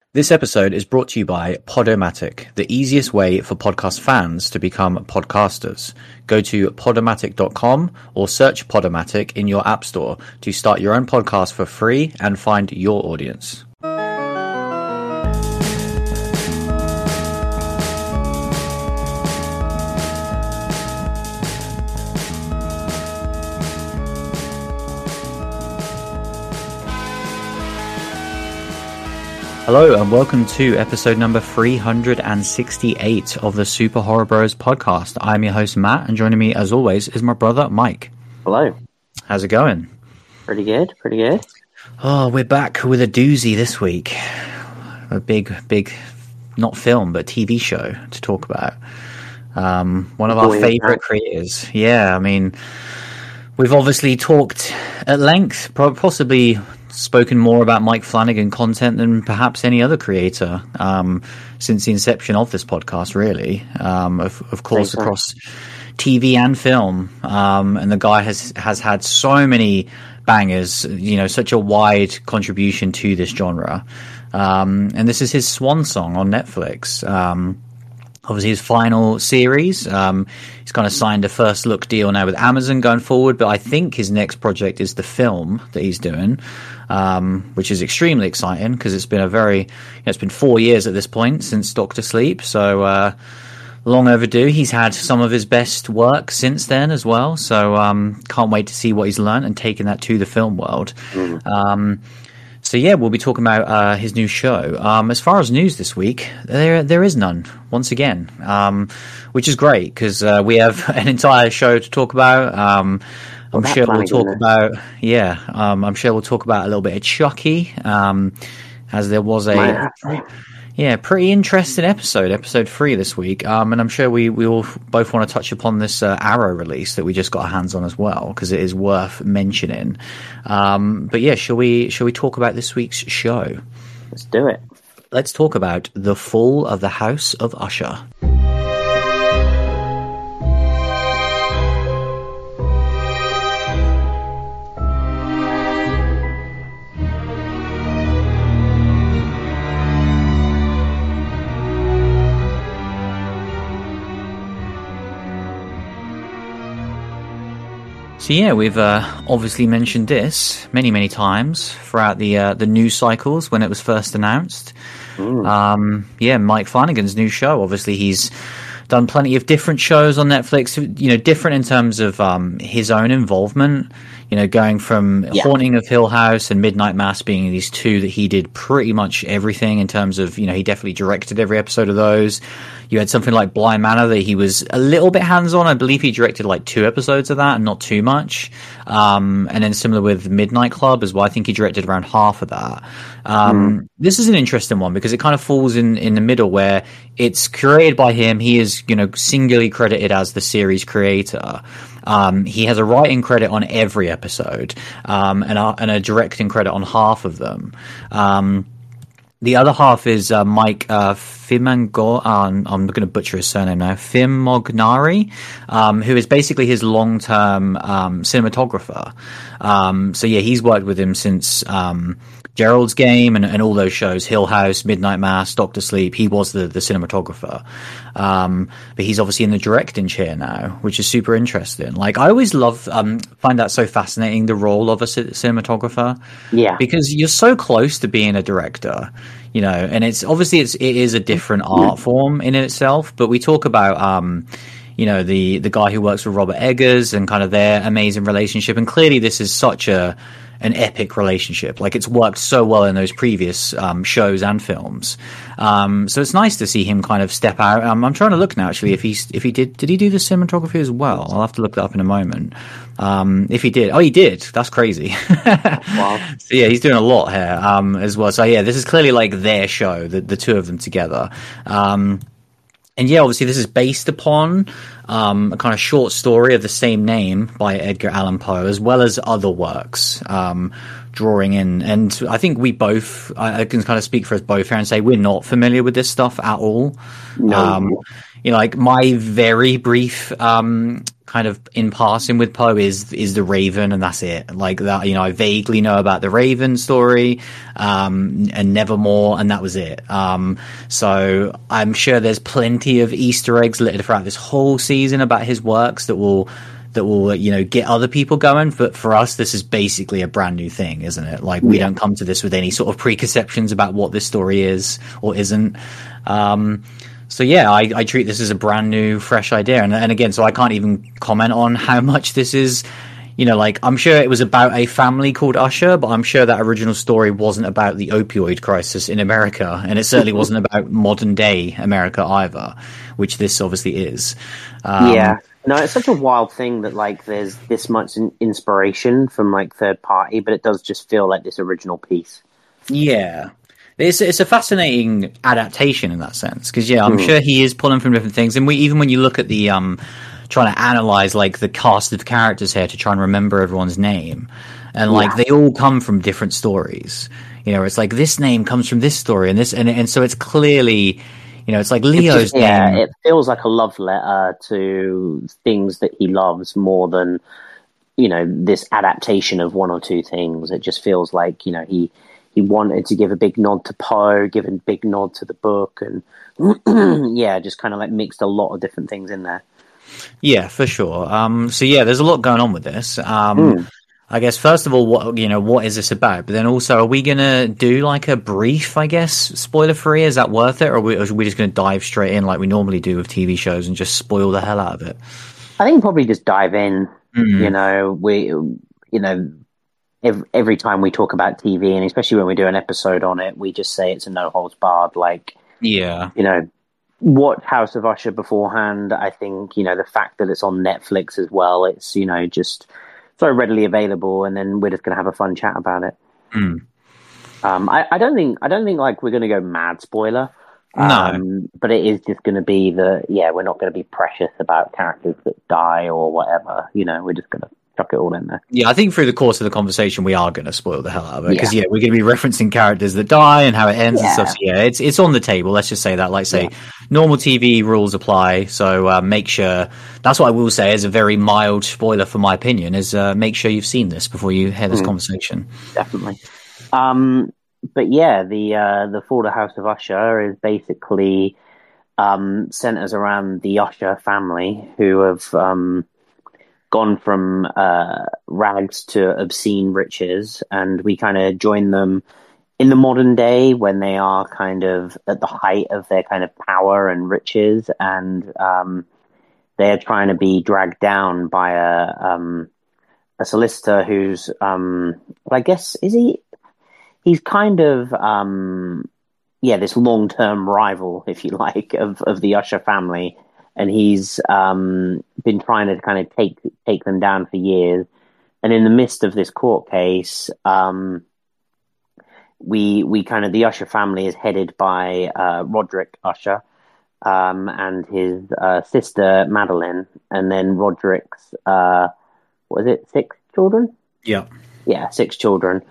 This episode is brought to you by Podomatic, the easiest way for podcast fans to become podcasters. Go to podomatic.com or search Podomatic in your app store to start your own podcast for free and find your audience. Hello and welcome to episode number 368 of the Super Horror Bros podcast. I'm your host Matt, and joining me as always is my brother Mike. Hello. How's it going? Pretty good. Oh, we're back with a doozy this week. A big, not film, but TV show to talk about. One of our favorite creators. Yeah, I mean, we've obviously talked at length, possibly spoken more about Mike Flanagan content than perhaps any other creator since the inception of this podcast, really. Of course, across TV and film. And the guy has had so many bangers, such a wide contribution to this genre. And this is his swan song on Netflix. Obviously, his final series. He's kind of signed a first look deal now with Amazon going forward, but I think his next project is the film that he's doing, which is extremely exciting because it's been it's been 4 years at this point since Dr. Sleep, so long overdue. He's had some of his best work since then as well, so can't wait to see what he's learned and taking that to the film world. So yeah, we'll be talking about his new show. As far as news this week, there is none once again, which is great because we have an entire show to talk about. I'm sure we'll talk about I'm sure we'll talk about a little bit of Chucky, as there was pretty interesting episode 3 this week, and I'm sure we all both want to touch upon this Arrow release that we just got our hands on as well, because it is worth mentioning. But yeah, shall we talk about this week's show? Let's do it. Let's talk about The Fall of the House of Usher. So yeah, we've obviously mentioned this many times throughout the news cycles when it was first announced. Mike Flanagan's new show. Obviously, he's done plenty of different shows on Netflix. Different in terms of his own involvement. Going from Haunting of Hill House and Midnight Mass being these two that he did pretty much everything in terms of, he definitely directed every episode of those. You had something like Bly Manor that he was a little bit hands-on. I believe he directed like 2 episodes of that and not too much. And then similar with Midnight Club as well. I think he directed around half of that. This is an interesting one because it kind of falls in the middle where it's created by him. He is, singularly credited as the series creator. He has a writing credit on every episode, and a directing credit on half of them. The other half is Mike Fimango. I'm going to butcher his surname now. Fimognari, who is basically his long-term cinematographer. So yeah, he's worked with him since Gerald's Game and all those shows, Hill House, Midnight Mass, Dr. Sleep. He was the cinematographer. But he's obviously in the directing chair now, which is super interesting. Like, I always find that so fascinating, the role of a cinematographer. Yeah. Because you're so close to being a director, and it's obviously it is a different art form in itself, but we talk about, the guy who works with Robert Eggers and kind of their amazing relationship. And clearly this is such an epic relationship. Like, it's worked so well in those previous shows and films. So it's nice to see him kind of step out. I'm trying to look now, actually, if he did he do the cinematography as well? I'll have to look that up in a moment. If he did. Oh, he did. That's crazy. Wow. So yeah, he's doing a lot here as well. So yeah, this is clearly like their show, the two of them together. And yeah, obviously this is based upon a kind of short story of the same name by Edgar Allan Poe, as well as other works drawing in. And I think we both, I can kind of speak for us both here and say we're not familiar with this stuff at all. No. Like my very brief kind kind of in passing with Poe is the Raven, and that's it. Like that, I vaguely know about the Raven story, and Nevermore, and that was it. So I'm sure there's plenty of Easter eggs littered throughout this whole season about his works that will get other people going. But for us, this is basically a brand new thing, isn't it? Like we don't come to this with any sort of preconceptions about what this story is or isn't. So yeah, I treat this as a brand new, fresh idea. And again, so I can't even comment on how much this is, like I'm sure it was about a family called Usher, but I'm sure that original story wasn't about the opioid crisis in America. And it certainly wasn't about modern day America either, which this obviously is. No, it's such a wild thing that like there's this much inspiration from like third party, but it does just feel like this original piece. Yeah. It's a fascinating adaptation in that sense, because I'm sure he is pulling from different things, and even when you look at the trying to analyze like the cast of characters here to try and remember everyone's name, and like they all come from different stories. It's like this name comes from this story, and this, and so it's clearly, it's like Leo's name. Yeah, it feels like a love letter to things that he loves more than this adaptation of one or two things. It just feels like he wanted to give a big nod to Poe, give a big nod to the book, and just kind of like mixed a lot of different things in there. Yeah, for sure. So yeah, there's a lot going on with this. I guess first of all, what is this about? But then also, are we gonna do like a brief, I guess, spoiler free? Is that worth it, or are we just gonna dive straight in like we normally do with TV shows and just spoil the hell out of it? I think probably just dive in. Every time we talk about TV, and especially when we do an episode on it, we just say it's a no holds barred. Like, watch House of Usher beforehand. I think the fact that it's on Netflix as well, it's just so readily available, and then we're just going to have a fun chat about it. I don't think like we're going to go mad spoiler. No, but it is just going to be we're not going to be precious about characters that die or whatever. We're just going to chuck it all in there. Yeah, I think through the course of the conversation we are going to spoil the hell out of it, because we're going to be referencing characters that die and how it ends and stuff. So, it's on the table. Let's just say that. Like, normal TV rules apply. So make sure. That's what I will say is a very mild spoiler, for my opinion. Is make sure you've seen this before you hear this conversation. Definitely. But yeah, the Fall of the House of Usher is basically centers around the Usher family, who have gone from rags to obscene riches, and we kind of join them in the modern day when they are kind of at the height of their kind of power and riches, and they are trying to be dragged down by a solicitor who's I guess he's kind of this long-term rival, if you like, of the Usher family. And he's been trying to kind of take them down for years. And in the midst of this court case, we kind of, the Usher family is headed by Roderick Usher and his sister Madeline, and then Roderick's 6 children? Yeah, 6 children.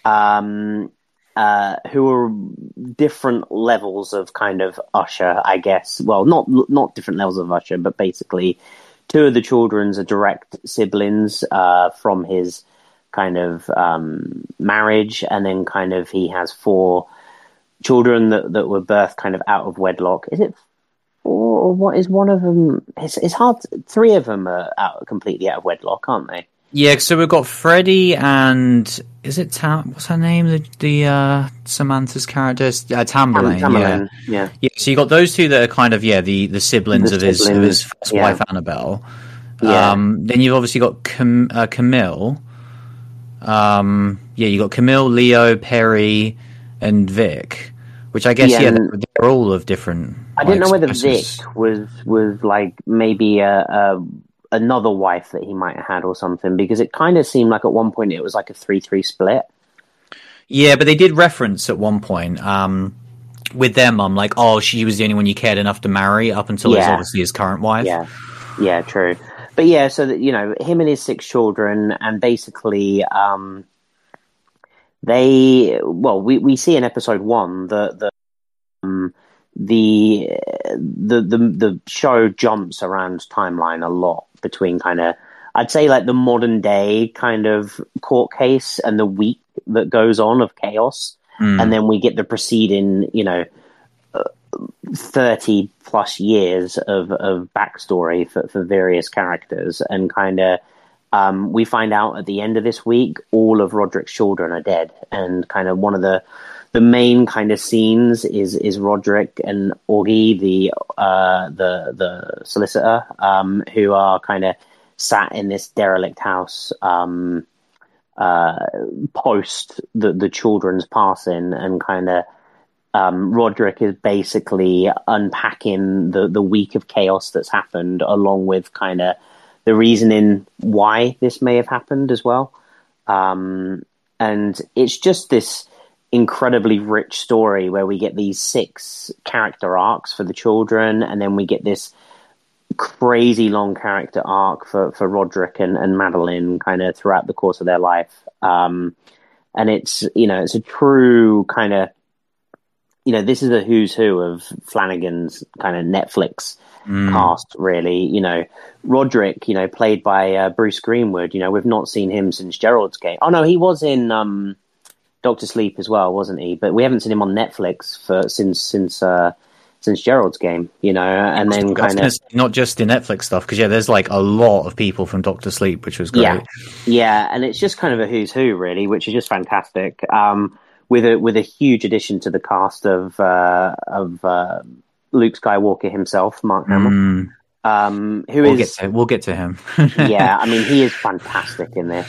Who are different levels of kind of Usher, I guess. Well, not different levels of Usher, but basically 2 of the children's are direct siblings from his kind of marriage, and then kind of he has 4 children that were birthed kind of out of wedlock. Is it 4 or what is one of them? It's hard. 3 of them are completely out of wedlock, aren't they? Yeah, so we've got Freddie and is it what's her name? The Samantha's character, Tamburlaine. Yeah. So you got those 2 that are kind of the siblings of his first wife Annabelle. Then you've obviously got Camille. You got Camille, Leo, Perry, and Vic, which I guess they're all of different. I didn't know whether Vic was like maybe another wife that he might have had or something, because it kind of seemed like at one point it was like a 3-3 split. Yeah, but they did reference at one point with their mum, like, oh, she was the only one you cared enough to marry up until it was obviously his current wife. Yeah, true. But so that him and his 6 children, and basically we see in episode 1 that the show jumps around timeline a lot between kind of, I'd say, like the modern day kind of court case and the week that goes on of chaos, and then we get the preceding 30 plus years of backstory for various characters, and kind of we find out at the end of this week all of Roderick's children are dead, and kind of one of the main kind of scenes is Roderick and Augie, the solicitor, who are kind of sat in this derelict house post the children's passing, and kind of Roderick is basically unpacking the week of chaos that's happened, along with kind of the reasoning why this may have happened as well. And it's just this incredibly rich story where we get these 6 character arcs for the children, and then we get this crazy long character arc for Roderick and Madeline kind of throughout the course of their life. And it's, it's a true kind of, this is a who's who of Flanagan's kind of Netflix cast, really. Roderick, played by Bruce Greenwood, we've not seen him since Gerald's Game. Oh no, he was in Doctor Sleep as well, wasn't he? But we haven't seen him on Netflix since Gerald's Game, and then kind of not just the Netflix stuff, because there's like a lot of people from Doctor Sleep, which was great. Yeah, and it's just kind of a who's who, really, which is just fantastic. With a huge addition to the cast of Luke Skywalker himself, Mark Hamill. We'll get to him. Yeah, I mean, he is fantastic in this.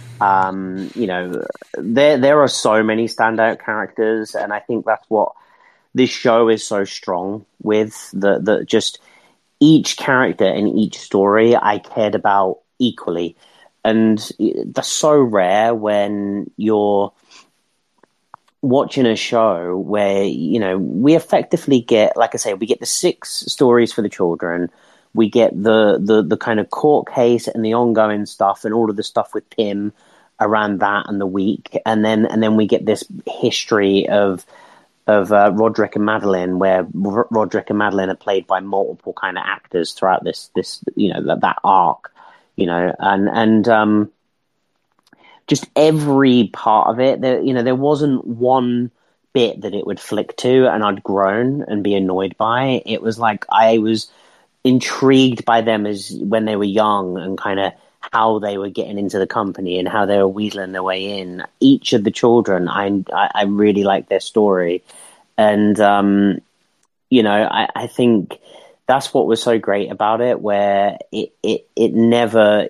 There are so many standout characters, and I think that's what this show is so strong with. The just each character in each story I cared about equally, and that's so rare when you're watching a show where we effectively get, like I say, we get the 6 stories for the children. We get the kind of court case and the ongoing stuff and all of the stuff with Pym around that and the week, and then we get this history of Roderick and Madeline, where Roderick and Madeline are played by multiple kind of actors throughout this that arc, and just every part of it. There wasn't one bit that it would flick to and I'd groan and be annoyed by. It was like I was intrigued by them as when they were young, and kind of how they were getting into the company and how they were weaseling their way in. Each of the children, I really liked their story. And, I think that's what was so great about it, where it never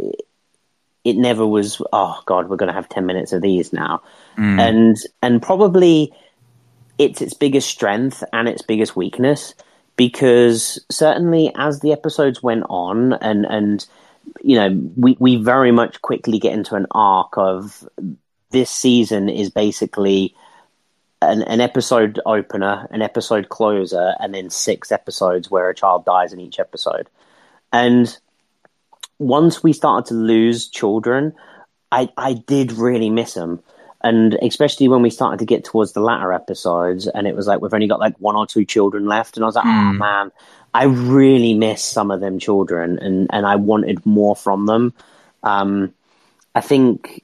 was, oh God, we're going to have 10 minutes of these now. And probably it's its biggest strength and its biggest weakness, because certainly as the episodes went on and we very much quickly get into an arc of this season is basically an episode opener, an episode closer, and then 6 episodes where a child dies in each episode. And once we started to lose children, I did really miss them. And especially when we started to get towards the latter episodes, and it was like we've only got like 1 or 2 children left, and I was like, oh man, I really miss some of them children, and I wanted more from them. I think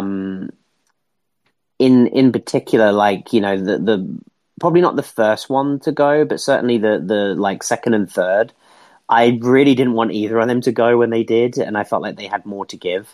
in particular, like, the probably not the first one to go, but certainly the like second and third, I really didn't want either of them to go when they did, and I felt like they had more to give.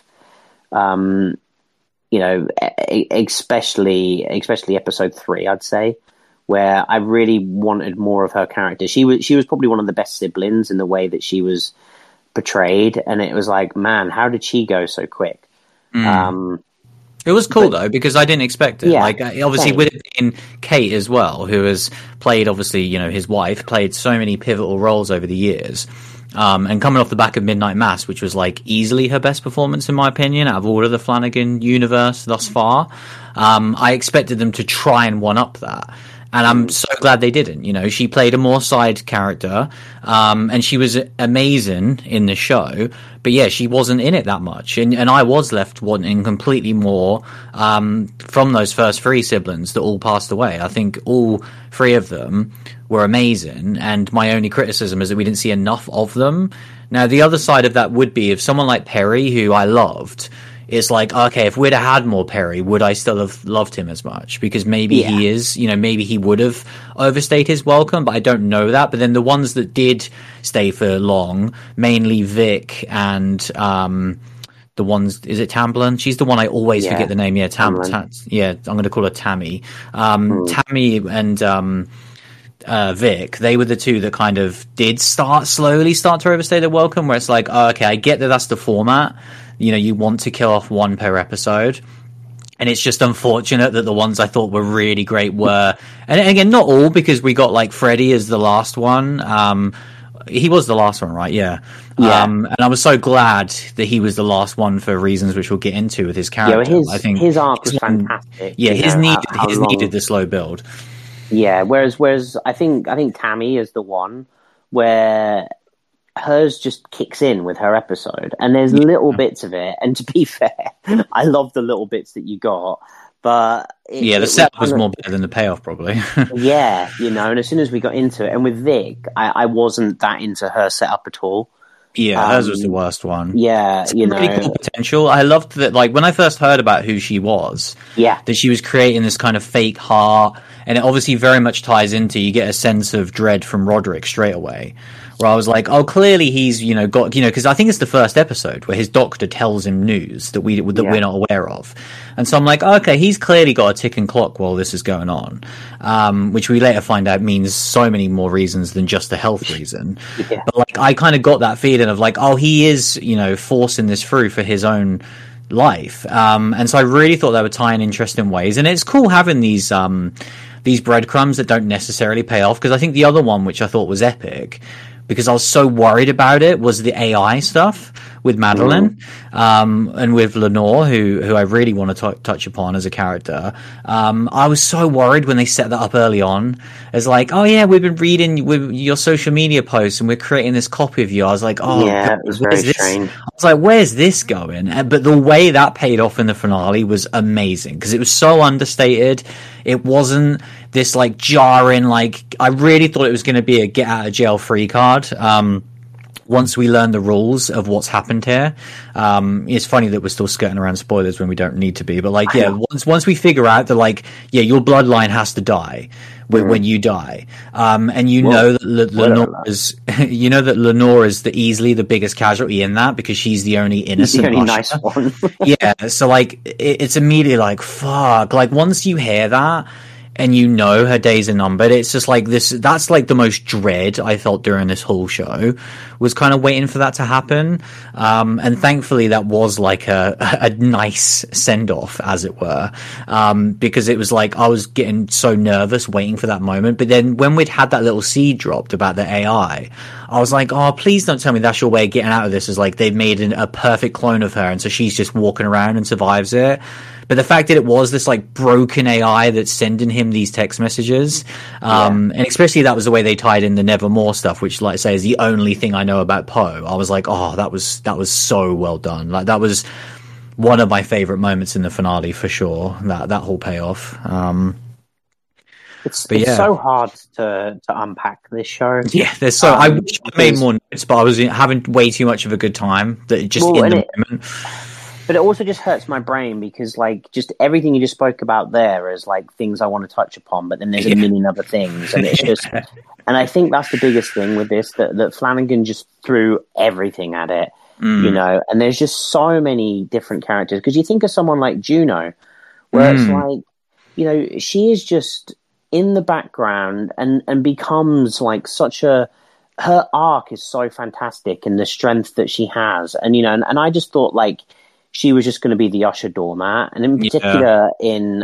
Especially episode 3, I'd say, where I really wanted more of her character. She was probably one of the best siblings in the way that she was portrayed, and it was like, man, how did she go so quick? It was cool though, because I didn't expect it. Yeah, like, obviously, with it being Kate as well, who has played, obviously, his wife, played so many pivotal roles over the years. And coming off the back of Midnight Mass, which was like easily her best performance, in my opinion, out of all of the Flanagan universe thus far, I expected them to try and one-up that. And I'm so glad they didn't. You know, she played a more side character, and she was amazing in the show. But yeah, she wasn't in it that much, and I was left wanting completely more from those first three siblings that all passed away. I think all three of them were amazing, and my only criticism is that we didn't see enough of them. Now, the other side of that would be if someone like Perry, who I loved, it's like, okay, if we'd have had more Perry, would I still have loved him as much? Because maybe he is, you know, maybe he would have overstayed his welcome, but I don't know that. But then the ones that did stay for long, mainly Vic and the ones, is it Tamblyn? She's the one I always forget the name. Yeah, I'm going to call her Tammy. Tammy and Vic, they were the two that kind of did slowly start to overstay their welcome, where it's like, oh, okay, I get that that's the format. You know, you want to kill off one per episode. And it's just unfortunate that the ones I thought were really great were, and again, not all, because we got like Freddy as the last one. He was the last one, right? Yeah. And I was so glad that he was the last one for reasons which we'll get into with his character. Yeah, I think his arc was fantastic. Yeah, his needed the slow build. Yeah, whereas I think Tammy is the one where hers just kicks in with her episode, and there's little bits of it. And to be fair, I love the little bits that you got, but the setup was more better than the payoff, probably. Yeah, you know. And as soon as we got into it, and with Vic, I wasn't that into her setup at all. Yeah, hers was the worst one. Yeah, it's really cool potential. I loved that. Like when I first heard about who she was, that she was creating this kind of fake heart, and it obviously very much ties into. You get a sense of dread from Roderick straight away. Where I was like, oh, clearly he's, you know, got, you know, because I think it's the first episode where his doctor tells him news that we're not aware of. And so I'm like, okay, he's clearly got a ticking clock while this is going on, which we later find out means so many more reasons than just a health reason. But like, I kind of got that feeling of like, oh, he is, you know, forcing this through for his own life. And so I really thought they would tie in interesting ways. And it's cool having these breadcrumbs that don't necessarily pay off, because I think the other one, which I thought was epic, because I was so worried about it, was the AI stuff with Madeline, and with Lenore, who I really want to touch upon as a character. I was so worried when they set that up early on, as like, oh yeah, we've been reading your social media posts and we're creating this copy of you. I was like, oh yeah, God, it was very strange. I was like, where's this going? But the way that paid off in the finale was amazing, because it was so understated. It wasn't this like jarring, like, I really thought it was going to be a get out of jail free card. Once we learn the rules of what's happened here, it's funny that we're still skirting around spoilers when we don't need to be. But like, yeah, once we figure out that, like, yeah, your bloodline has to die when you die, and know that Lenore is easily the biggest casualty in that, because she's the only innocent, the only nice one. Yeah, so like it's immediately like, fuck. Like once you hear that, and you know her days are numbered, it's just like this. That's like the most dread I felt during this whole show, was kind of waiting for that to happen. And thankfully that was like a nice send off, as it were. Because it was like, I was getting so nervous waiting for that moment. But then when we'd had that little seed dropped about the AI, I was like, oh, please don't tell me that's your way of getting out of this, is like they've made a perfect clone of her, and so she's just walking around and survives it. But the fact that it was this like broken AI that's sending him these text messages, and especially that was the way they tied in the Nevermore stuff, which, like I say, is the only thing I know about Poe. I was like, oh, that was so well done. Like that was one of my favorite moments in the finale for sure. That whole payoff. It's so hard to unpack this show. Yeah, there's so. I wish I made more notes, but I was having way too much of a good time. That just in the moment. But it also just hurts my brain, because like just everything you just spoke about there is like things I want to touch upon, but then there's a million other things, and it's just. And I think that's the biggest thing with this, that Flanagan just threw everything at it, you know. And there's just so many different characters, because you think of someone like Juno, where it's like, you know, she is just in the background and becomes like her arc is so fantastic, and the strength that she has, and you know, and I just thought like she was just going to be the usher doormat, and in particular in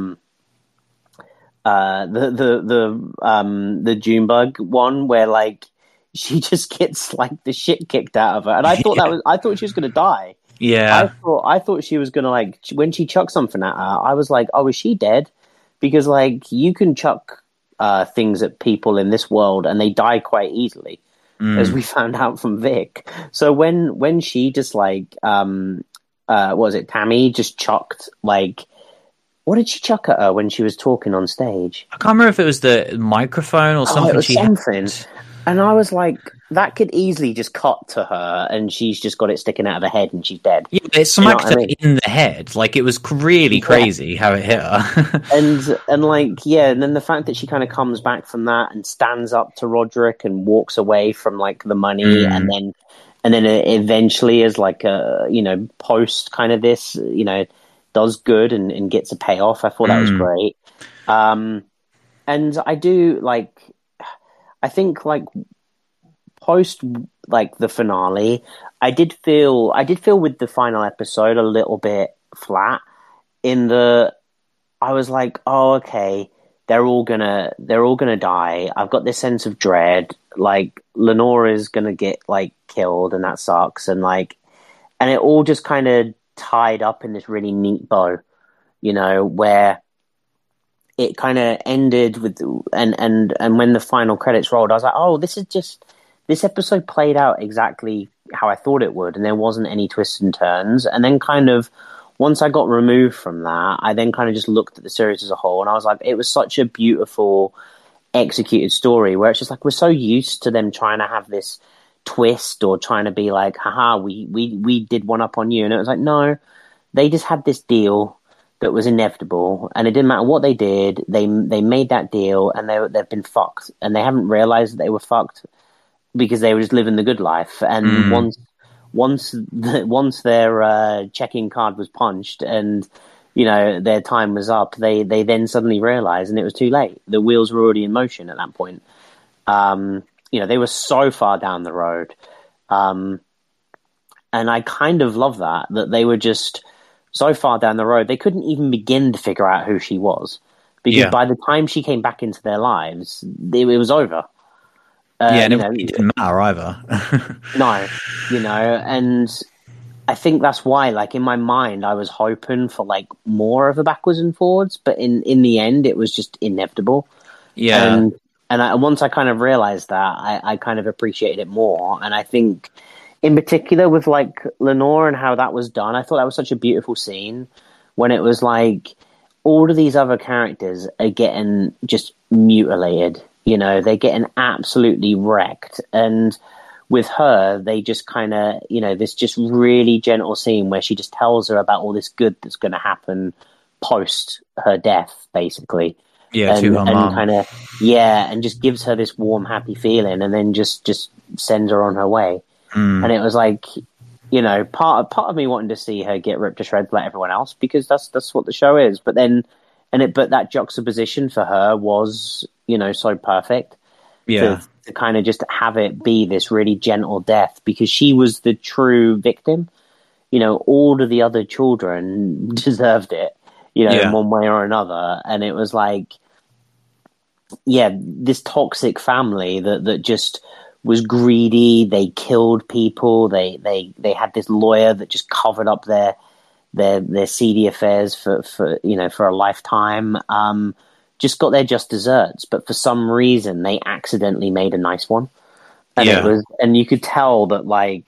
the Junebug one, where like she just gets like the shit kicked out of her, and I thought I thought she was going to die. Yeah, I thought she was going to, like, when she chucked something at her, I was like, oh, is she dead? Because like you can chuck things at people in this world, and they die quite easily, as we found out from Vic. So when she just like what was it, Tammy just chucked like, what did she chuck at her when she was talking on stage? I can't remember if it was the microphone or something. It was something. And I was like, that could easily just cut to her, and she's just got it sticking out of her head, and she's dead. Yeah, it smacked her in the head. Like, it was really crazy how it hit her. and like, yeah, and then the fact that she kind of comes back from that and stands up to Roderick and walks away from like the money, and then eventually is like a, you know, post kind of this, you know, does good and gets a payoff. I thought that was great. And I do like, I think like post like the finale, I did feel with the final episode a little bit flat in the, I was like, oh, okay, they're all gonna die. I've got this sense of dread. Like Lenora's gonna get like killed, and that sucks. And like, and it all just kind of tied up in this really neat bow, you know, where it kind of ended with, and when the final credits rolled, I was like, oh, this episode played out exactly how I thought it would, and there wasn't any twists and turns. And then kind of once I got removed from that, I then kind of just looked at the series as a whole, and I was like, it was such a beautiful executed story where it's just like, we're so used to them trying to have this twist or trying to be like, haha, we did one up on you, and it was like, no, they just had this deal that was inevitable, and it didn't matter what they did, they made that deal, and they've been fucked, and they haven't realized that they were fucked because they were just living the good life. And once their check-in card was punched and, you know, their time was up, they then suddenly realized, and it was too late. The wheels were already in motion at that point. You know, they were so far down the road. And I kind of love that they were just so far down the road, they couldn't even begin to figure out who she was. Because by the time she came back into their lives, it was over. And it didn't matter either. No, you know, and I think that's why, like, in my mind, I was hoping for, like, more of a backwards and forwards, but in the end, it was just inevitable. Yeah. And once I kind of realized that, I kind of appreciated it more. And I think, in particular, with like Lenore and how that was done, I thought that was such a beautiful scene when it was like all of these other characters are getting just mutilated. You know, they're getting absolutely wrecked. And with her, they just kind of, you know, this just really gentle scene where she just tells her about all this good that's going to happen post her death, basically. Yeah, to her mom. Kind of, yeah, and just gives her this warm, happy feeling, and then just sends her on her way. And it was like, you know, part of me wanting to see her get ripped to shreds like everyone else, because that's what the show is. But then, but that juxtaposition for her was, you know, so perfect. Yeah, to kind of just have it be this really gentle death, because she was the true victim. You know, all of the other children deserved it, you know, in one way or another. And it was like, yeah, this toxic family that just was greedy. They killed people. They had this lawyer that just covered up their seedy affairs for you know, for a lifetime. Just got their just desserts, but for some reason they accidentally made a nice one. And it was, and you could tell that like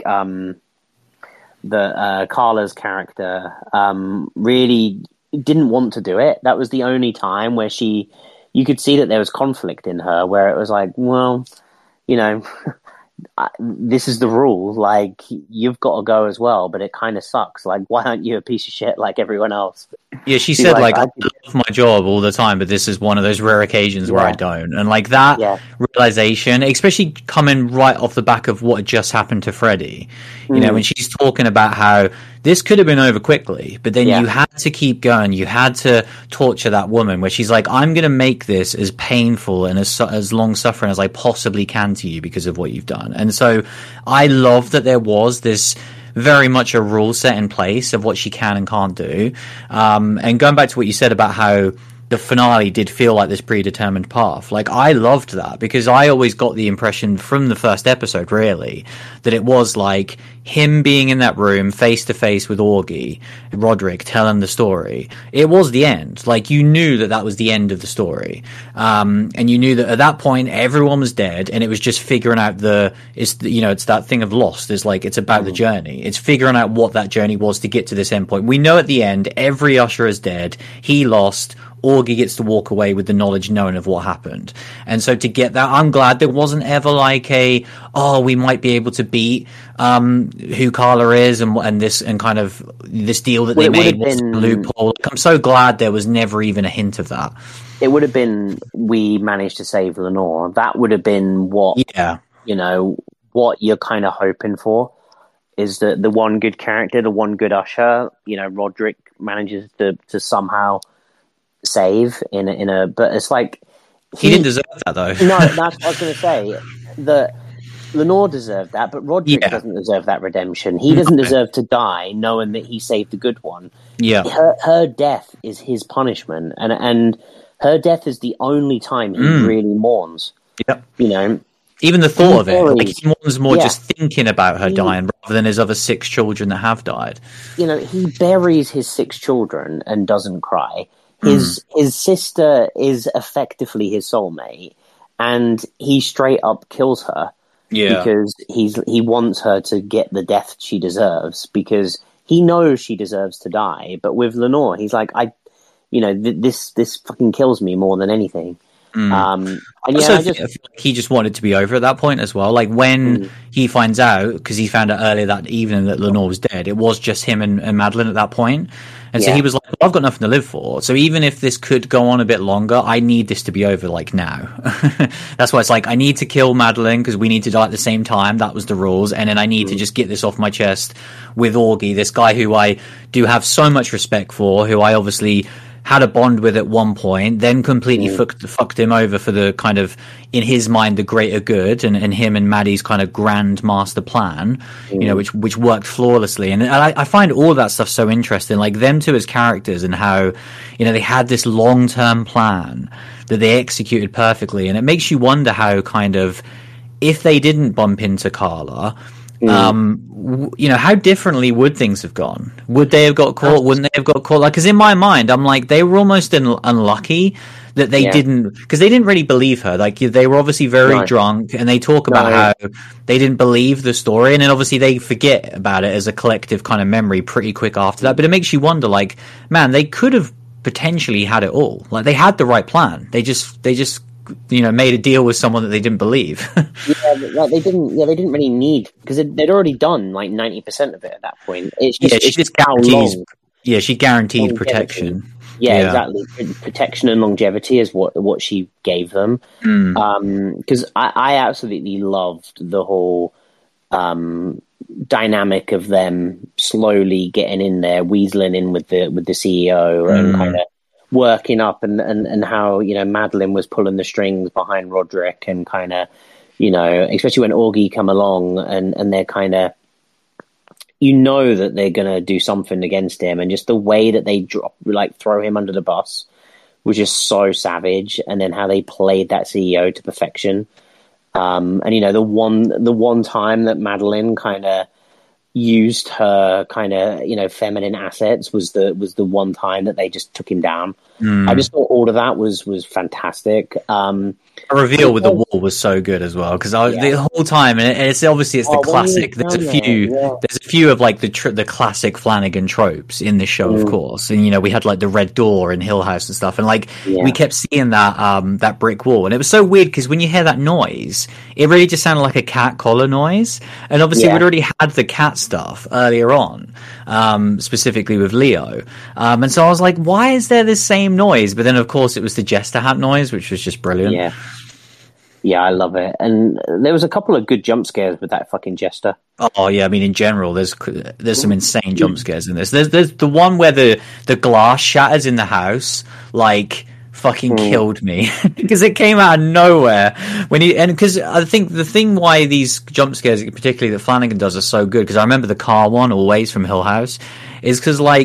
Carla's character really didn't want to do it. That was the only time where you could see that there was conflict in her, where it was like, well, you know, this is the rule. Like, you've got to go as well, but it kind of sucks. Like, why aren't you a piece of shit like everyone else? Yeah, she said, like, I love my job all the time, but this is one of those rare occasions where I don't. And, like, that realization, especially coming right off the back of what had just happened to Freddie, you know, when she's talking about how this could have been over quickly, but then you had to keep going. You had to torture that woman, where she's like, I'm going to make this as painful and as long-suffering as I possibly can to you because of what you've done. And so I love that there was this very much a rule set in place of what she can and can't do. And going back to what you said about how the finale did feel like this predetermined path. Like, I loved that, because I always got the impression from the first episode, really, that it was like him being in that room face to face with Augie, Roderick telling the story. It was the end. Like, you knew that that was the end of the story. And you knew that at that point everyone was dead, and it was just figuring out it's that thing of Lost. It's like, it's about the journey. It's figuring out what that journey was to get to this end point. We know at the end every Usher is dead. He lost. Augie gets to walk away with the knowledge known of what happened. And so to get that, I'm glad there wasn't ever like we might be able to beat who Carla is and this, and kind of this deal that they made was a loophole. Like, I'm so glad there was never even a hint of that. It would have been, we managed to save Lenore. That would have been what, what you're kind of hoping for, is that the one good character, the one good Usher, Roderick manages to somehow save in a but it's like he didn't deserve that, though. No, that's what I was going to say. That Lenore deserved that, but Roderick doesn't deserve that redemption. He doesn't deserve to die knowing that he saved the good one. Yeah, her death is his punishment, and her death is the only time he really mourns. Yep. Even the thought of it, like, he mourns more just thinking about her dying rather than his other 6 children that have died. He buries his 6 children and doesn't cry. His sister is effectively his soulmate, and he straight up kills her because he wants her to get the death she deserves, because he knows she deserves to die. But with Lenore, he's like, this fucking kills me more than anything. And I feel like he just wanted to be over at that point as well. Like, when he finds out, because he found out earlier that evening that Lenore was dead, it was just him and Madeline at that point. And so he was like, well, I've got nothing to live for. So even if this could go on a bit longer, I need this to be over, like, now. That's why it's like, I need to kill Madeline because we need to die at the same time. That was the rules. And then I need to just get this off my chest with Augie, this guy who I do have so much respect for, who I obviously had a bond with at one point, then completely fucked him over for the kind of, in his mind, the greater good, and him and Maddie's kind of grand master plan, which worked flawlessly. And I find all of that stuff so interesting, like them two as characters, and how, they had this long-term plan that they executed perfectly. And it makes you wonder how, kind of, if they didn't bump into Carla, how differently would things have gone? Would they have got caught? Wouldn't they have got caught? Like, because in my mind, I'm like, they were almost unlucky that they didn't, because they didn't really believe her. Like, they were obviously very drunk, and they talk about how they didn't believe the story, and then obviously they forget about it as a collective kind of memory pretty quick after that. But it makes you wonder, like, man, they could have potentially had it all. Like, they had the right plan. They just made a deal with someone that they didn't believe. They didn't really need, because they'd already done like 90% of it at that point. It's just guarantees. Yeah, she guaranteed protection. Yeah, exactly. Protection and longevity is what she gave them. Because I absolutely loved the whole dynamic of them slowly getting in there, weaseling in with the CEO, and kind of working up, and how Madeline was pulling the strings behind Roderick, and kind of especially when Augie come along, and they're kind of that they're gonna do something against him, and just the way that they throw him under the bus was just so savage, and then how they played that CEO to perfection. And the one time that Madeline kind of used her kind of feminine assets was the one time that they just took him down. I just thought all of that was fantastic. A reveal with the wall was so good as well, because the whole time, and it's obviously the classic. There's a few of like the classic Flanagan tropes in this show, of course. And we had like the red door in Hill House and stuff, and like we kept seeing that brick wall, and it was so weird because when you hear that noise, it really just sounded like a cat collar noise. And obviously we'd already had the cat stuff earlier on, specifically with Leo, and so I was like, why is there this same noise? But then of course it was the Jester hat noise, which was just brilliant. Yeah, I love it. And there was a couple of good jump scares with that fucking Jester. Oh yeah, I mean in general, there's some insane jump scares in this. There's the one where the glass shatters in the house, like fucking killed me because it came out of nowhere because I think the thing why these jump scares, particularly that Flanagan does, are so good, because I remember the car one always from Hill House, is because like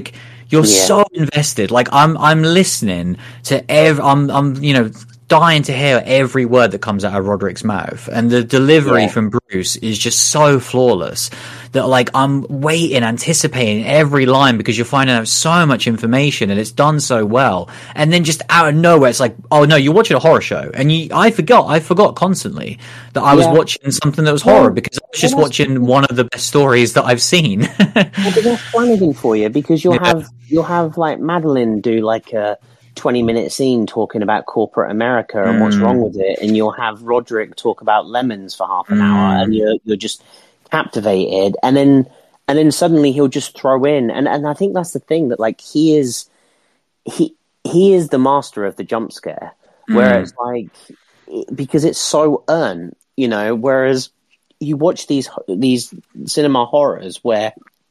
You're so invested. Like I'm listening to I'm dying to hear every word that comes out of Roderick's mouth, and the delivery from Bruce is just so flawless that like I'm waiting, anticipating every line, because you're finding out so much information and it's done so well. And then just out of nowhere, it's like, oh no, you're watching a horror show, and I forgot constantly that I was watching something that was horror, because I was just watching one of the best stories that I've seen. Well, but that's anything for you, because you'll have like Madeline do like a 20-minute scene talking about corporate America and what's wrong with it, and you'll have Roderick talk about lemons for half an hour, and you're just captivated, and then suddenly he'll just throw in, and I think that's the thing, that like he is the master of the jump scare, where it's like, because it's so earned, whereas you watch these cinema horrors where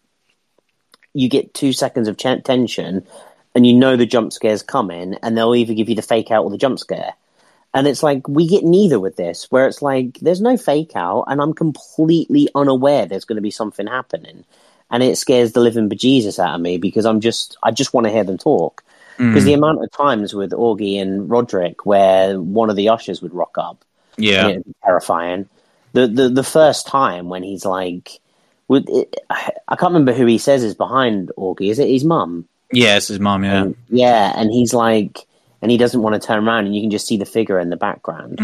you get 2 seconds of tension, and the jump scare's coming, and they'll either give you the fake out or the jump scare. And it's like, we get neither with this, where it's like, there's no fake out, and I'm completely unaware there's going to be something happening. And it scares the living bejesus out of me, because I just want to hear them talk. Because the amount of times with Augie and Roderick where one of the ushers would rock up, it'd be terrifying. The first time when he's like, I can't remember who he says is behind Augie. Is it his mum? Yeah, it's his mum, yeah. And he's like, and he doesn't want to turn around, and you can just see the figure in the background.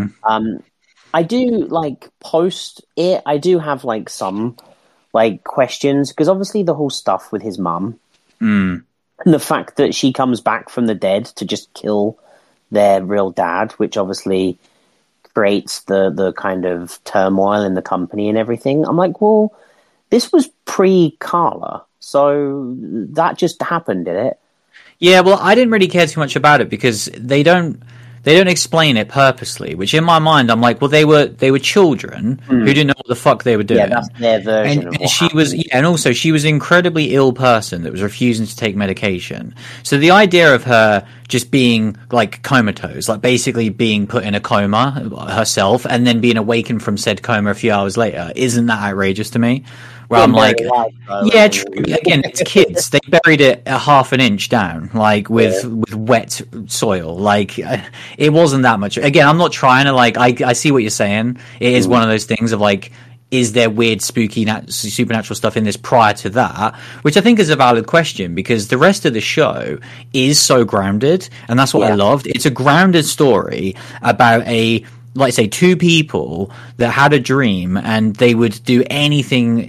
I do, like, post it, I do have, like, some, like, questions, because obviously the whole stuff with his mum, and the fact that she comes back from the dead to just kill their real dad, which obviously creates the kind of turmoil in the company and everything. I'm like, well, this was pre-Carla. So that just happened, did it? Yeah, well, I didn't really care too much about it, because they don't explain it purposely, which in my mind I'm like, well, they were children who didn't know what the fuck they were doing. Yeah, that's their version of what she happened. was, and also she was an incredibly ill person that was refusing to take medication. So the idea of her just being like comatose, like basically being put in a coma herself and then being awakened from said coma a few hours later, isn't that outrageous to me? Where I'm like, yeah, true. Again, it's kids. They buried it a half an inch down, like with wet soil. Like, it wasn't that much. Again, I'm not trying to, like, I see what you're saying. It is one of those things of like, is there weird, spooky, supernatural stuff in this prior to that? Which I think is a valid question, because the rest of the show is so grounded, and that's what I loved. It's a grounded story about like say, two people that had a dream, and they would do anything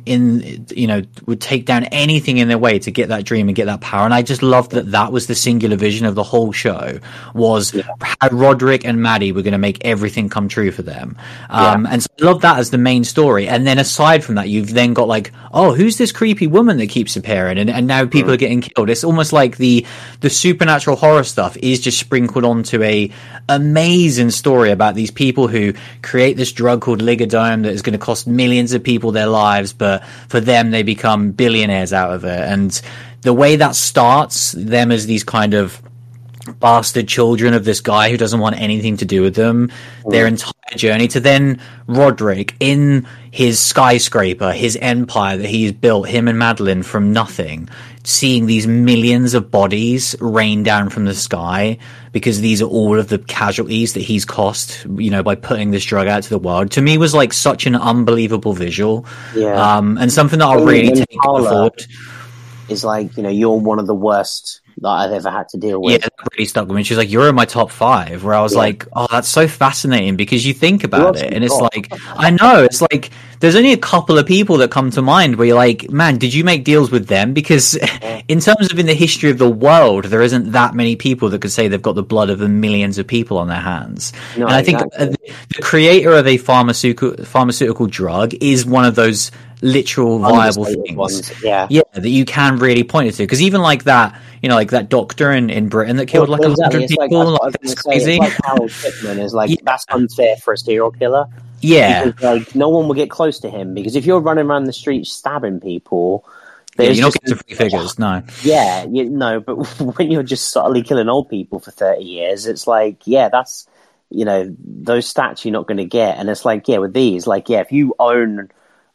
would take down anything in their way to get that dream and get that power. And I just loved that was the singular vision of the whole show, was how Roderick and Maddie were going to make everything come true for them. And so I love that as the main story. And then aside from that, you've then got like, oh, who's this creepy woman that keeps appearing? And now people are getting killed. It's almost like the supernatural horror stuff is just sprinkled onto a amazing story about these people who create this drug called Ligadome that is going to cost millions of people their lives, but for them they become billionaires out of it. And the way that starts, them as these kind of bastard children of this guy who doesn't want anything to do with them, their entire journey, to then Roderick in his skyscraper, his empire that he's built, him and Madeline, from nothing, seeing these millions of bodies rain down from the sky, because these are all of the casualties that he's cost, by putting this drug out to the world, to me was like such an unbelievable visual. And something that I'll really take forward. Is like, you're one of the worst that I've ever had to deal with. Yeah, that really stuck with me. She's like, you're in my top 5, where I was like, oh, that's so fascinating, because you think about it, and it's like, I know, it's like, there's only a couple of people that come to mind where you're like, man, did you make deals with them? Because in terms of in the history of the world, there isn't that many people that could say they've got the blood of the millions of people on their hands. No, and I think the creator of a pharmaceutical drug is one of those literal viable things, that you can really point it to, because even like that, like that doctor in Britain that killed 100 people, that's crazy. It's like Harold Shipman is like, that's unfair for a serial killer. Because, like, no one will get close to him, because if you're running around the street stabbing people, you're not getting free figures, no. Yeah, but when you're just subtly killing old people for 30 years, it's like, that's, those stats you're not going to get. And it's like, with these, like, if you own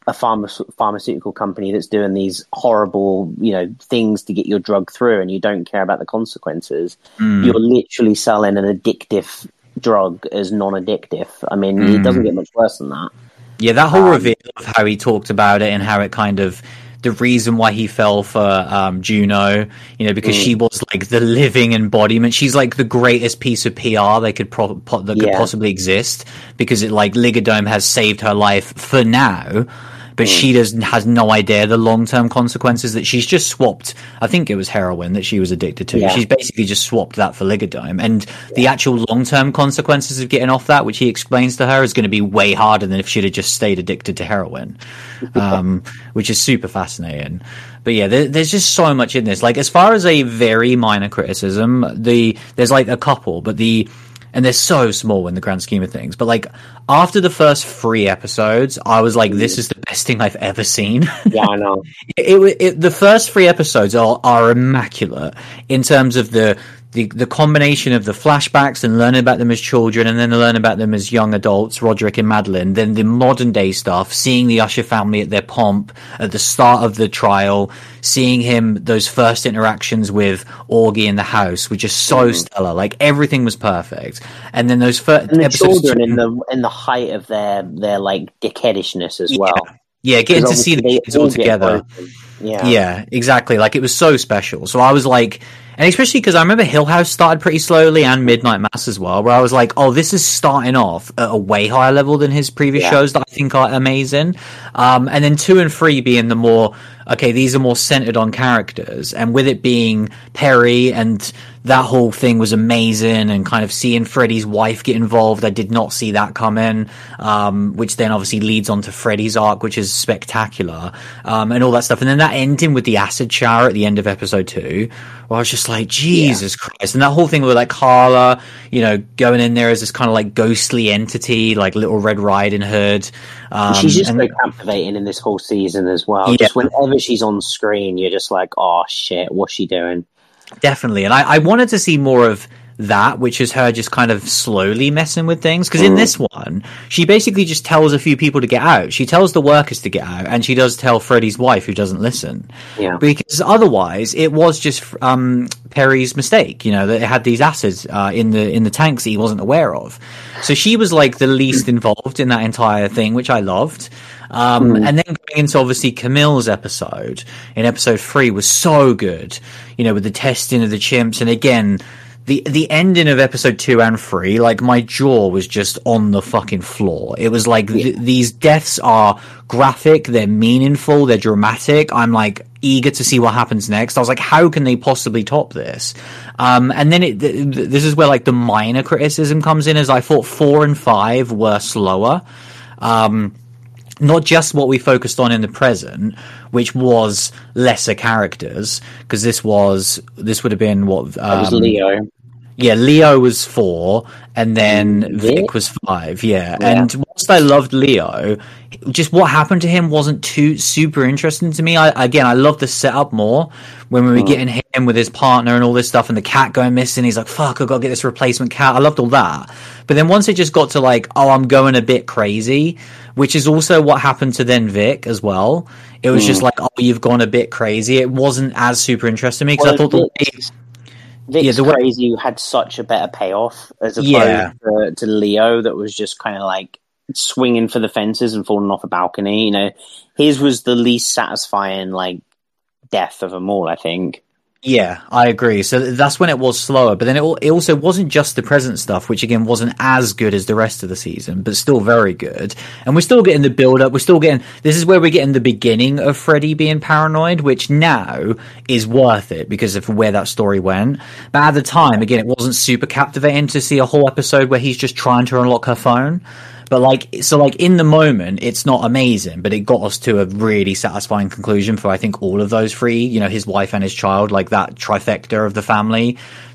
a pharmaceutical company that's doing these horrible, things to get your drug through, and you don't care about the consequences. You're literally selling an addictive drug as non-addictive. I mean, it doesn't get much worse than that. Yeah, that whole reveal of how he talked about it and how it kind of the reason why he fell for Juno, because she was like the living embodiment. She's like the greatest piece of PR they could could possibly exist, because it like Ligadome has saved her life for now. But she has no idea the long-term consequences that she's just swapped. I think it was heroin that she was addicted to. Yeah. She's basically just swapped that for Ligadome. And the actual long-term consequences of getting off that, which he explains to her, is going to be way harder than if she'd have just stayed addicted to heroin, which is super fascinating. But yeah, there's just so much in this. Like, as far as a very minor criticism, there's like a couple, and they're so small in the grand scheme of things. But like, after the first 3 episodes, I was like, this is the best thing I've ever seen. Yeah, I know. The first 3 episodes are immaculate in terms of the combination of the flashbacks and learning about them as children, and then learning about them as young adults, Roderick and Madeline, then the modern day stuff, seeing the Usher family at their pomp at the start of the trial, seeing those first interactions with Augie in the house, were just so stellar. Like, everything was perfect. And then those first episodes, children in the height of their like dickheadishness as well. Yeah, getting to see the kids all together. Yeah, exactly. Like, it was so special. So I was like, and especially because I remember Hill House started pretty slowly, and Midnight Mass as well, where I was like, oh, this is starting off at a way higher level than his previous shows that I think are amazing. And then 2 and 3 being the more, okay, these are more centered on characters, and with it being Perry, and that whole thing was amazing, and kind of seeing Freddie's wife get involved, I did not see that coming, which then obviously leads on to Freddie's arc, which is spectacular, and all that stuff. And then that ending with the acid shower at the end of episode 2, where I was just like, Jesus Christ. And that whole thing with like Carla, going in there as this kind of like ghostly entity, like Little Red Riding Hood. She's just so captivating in this whole season as well. Just whenever she's on screen, you're just like, oh shit, what's she doing? Definitely. And I wanted to see more of that, which is her just kind of slowly messing with things. Because in this one, she basically just tells a few people to get out. She tells the workers to get out, and she does tell Freddie's wife, who doesn't listen. Yeah. Because otherwise, it was just Perry's mistake, that it had these acids in the tanks that he wasn't aware of. So she was like the least involved in that entire thing, which I loved. And then going into obviously Camille's episode in episode 3 was so good, with the testing of the chimps, and again, the ending of episode 2 and 3, like, my jaw was just on the fucking floor. It was like, these deaths are graphic, they're meaningful, they're dramatic. I'm like eager to see what happens next. I was like, how can they possibly top this? And then this is where like the minor criticism comes in, as I thought 4 and 5 were slower. Not just what we focused on in the present, which was lesser characters, because this would have been what it was Leo. Yeah, Leo was 4, and then Vic was 5. Yeah, and whilst I loved Leo, just what happened to him wasn't too super interesting to me. I loved the setup more when we were getting him with his partner and all this stuff, and the cat going missing. He's like, "Fuck, I've got to get this replacement cat." I loved all that, but then once it just got to like, "Oh, I'm going a bit crazy," which is also what happened to then Vic as well. It was just like, "Oh, you've gone a bit crazy." It wasn't as super interesting to me, because I thought Vic's crazy had such a better payoff as opposed to Leo, that was just kind of like swinging for the fences and falling off a balcony. His was the least satisfying like death of them all, I think. Yeah, I agree. So that's when it was slower. But then it also wasn't just the present stuff, which again wasn't as good as the rest of the season, but still very good. And we're still getting the build up. This is where we're getting the beginning of Freddie being paranoid, which now is worth it because of where that story went. But at the time, again, it wasn't super captivating to see a whole episode where he's just trying to unlock her phone. But in the moment, it's not amazing, but it got us to a really satisfying conclusion for, I think, all of those 3, his wife and his child, like that trifecta of the family,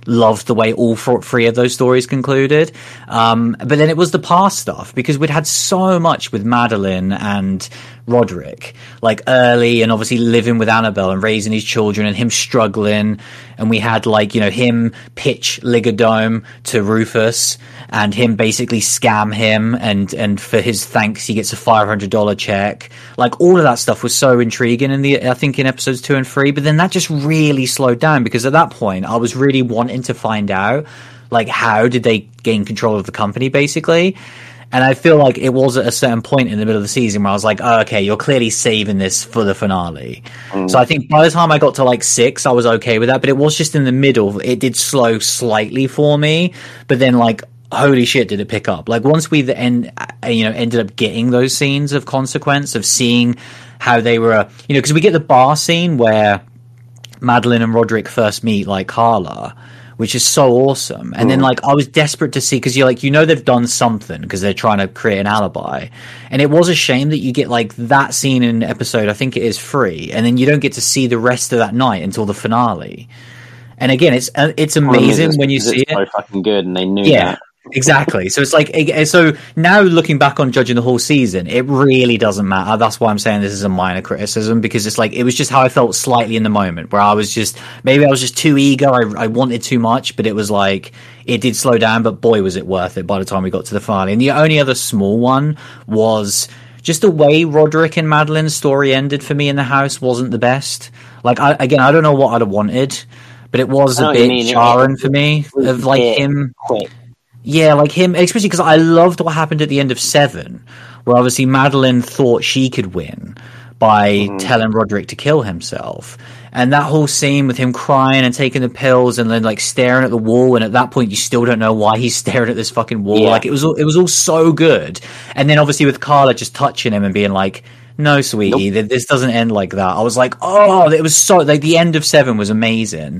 loved the way all three of those stories concluded. But then it was the past stuff, because we'd had so much with Madeline and Roderick, like early, and obviously living with Annabelle and raising his children and him struggling. And we had, like, you know, him pitch Ligadome to Rufus and him basically scam him, and for his thanks he gets a $500 check. Like, all of that stuff was so intriguing I think in episodes 2 and 3, but then that just really slowed down, because at that point I was really wanting to find out, like, how did they gain control of the company, basically. And I feel like it was at a certain point in the middle of the season where I was like, oh, okay, you're clearly saving this for the finale. So I think by the time I got to, like, 6, I was okay with that. But it was just in the middle. It did slow slightly for me. But then, like, holy shit, did it pick up. Like, once we ended up getting those scenes of consequence, of seeing how they were, you know, because we get the bar scene where Madeline and Roderick first meet, like, Carla, which is so awesome. And then, like, I was desperate to see, because you're like, you know, they've done something because they're trying to create an alibi. And it was a shame that you get, like, that scene in episode, I think it is 3, and then you don't get to see the rest of that night until the finale. And again, it's amazing when you see it. It's so fucking good, and they knew that. Exactly. So it's like, so now looking back on judging the whole season, it really doesn't matter. That's why I'm saying this is a minor criticism, because it's like, it was just how I felt slightly in the moment, where I was just too eager. I wanted too much, but it was like, it did slow down, but boy, was it worth it by the time we got to the finale. And the only other small one was just the way Roderick and Madeline's story ended for me in the house wasn't the best. Like, I don't know what I'd have wanted, but it was a bit jarring for me, of like him. Quick. Yeah, like him, especially because I loved what happened at the end of 7, where obviously Madeline thought she could win by telling Roderick to kill himself. And that whole scene with him crying and taking the pills and then, like, staring at the wall, and at that point you still don't know why he's staring at this fucking wall. Yeah. Like, it was all so good. And then obviously with Carla just touching him and being like, no, sweetie, this doesn't end like that. I was like, oh, it was so, like, the end of 7 was amazing.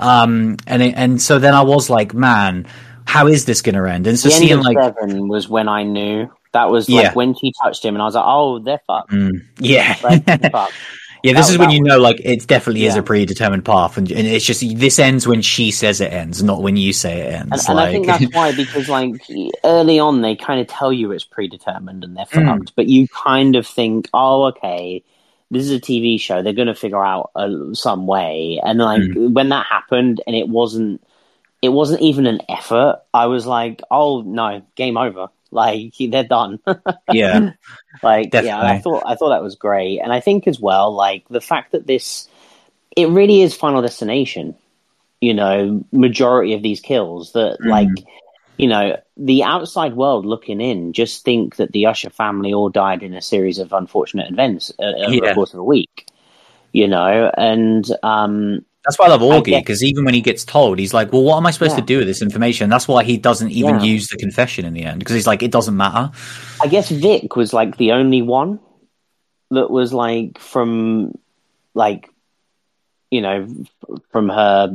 And so then I was like, man, how is this going to end? And so the end of 7 was when I knew. That was like when she touched him, and I was like, oh, they're fucked. Yeah. Like, they're fucked. Yeah, this is when you know, like, it definitely is a predetermined path, and it's just, this ends when she says it ends, not when you say it ends. And I think that's why, because, like, early on they kind of tell you it's predetermined and they're fucked, but you kind of think, oh, okay, this is a TV show, they're going to figure out some way. And, like, when that happened and it wasn't even an effort, I was like, oh, no, game over. Like, they're done. Yeah. Like, definitely. Yeah, I thought that was great. And I think as well, like, the fact that it really is Final Destination, you know, majority of these kills that, like, you know, the outside world looking in just think that the Usher family all died in a series of unfortunate events over the course of a week, you know, and, that's why I love Augie, because even when he gets told, he's like, well, what am I supposed to do with this information? That's why he doesn't even use the confession in the end, because he's like, it doesn't matter. I guess Vic was, like, the only one that was, like, from, like, you know, from her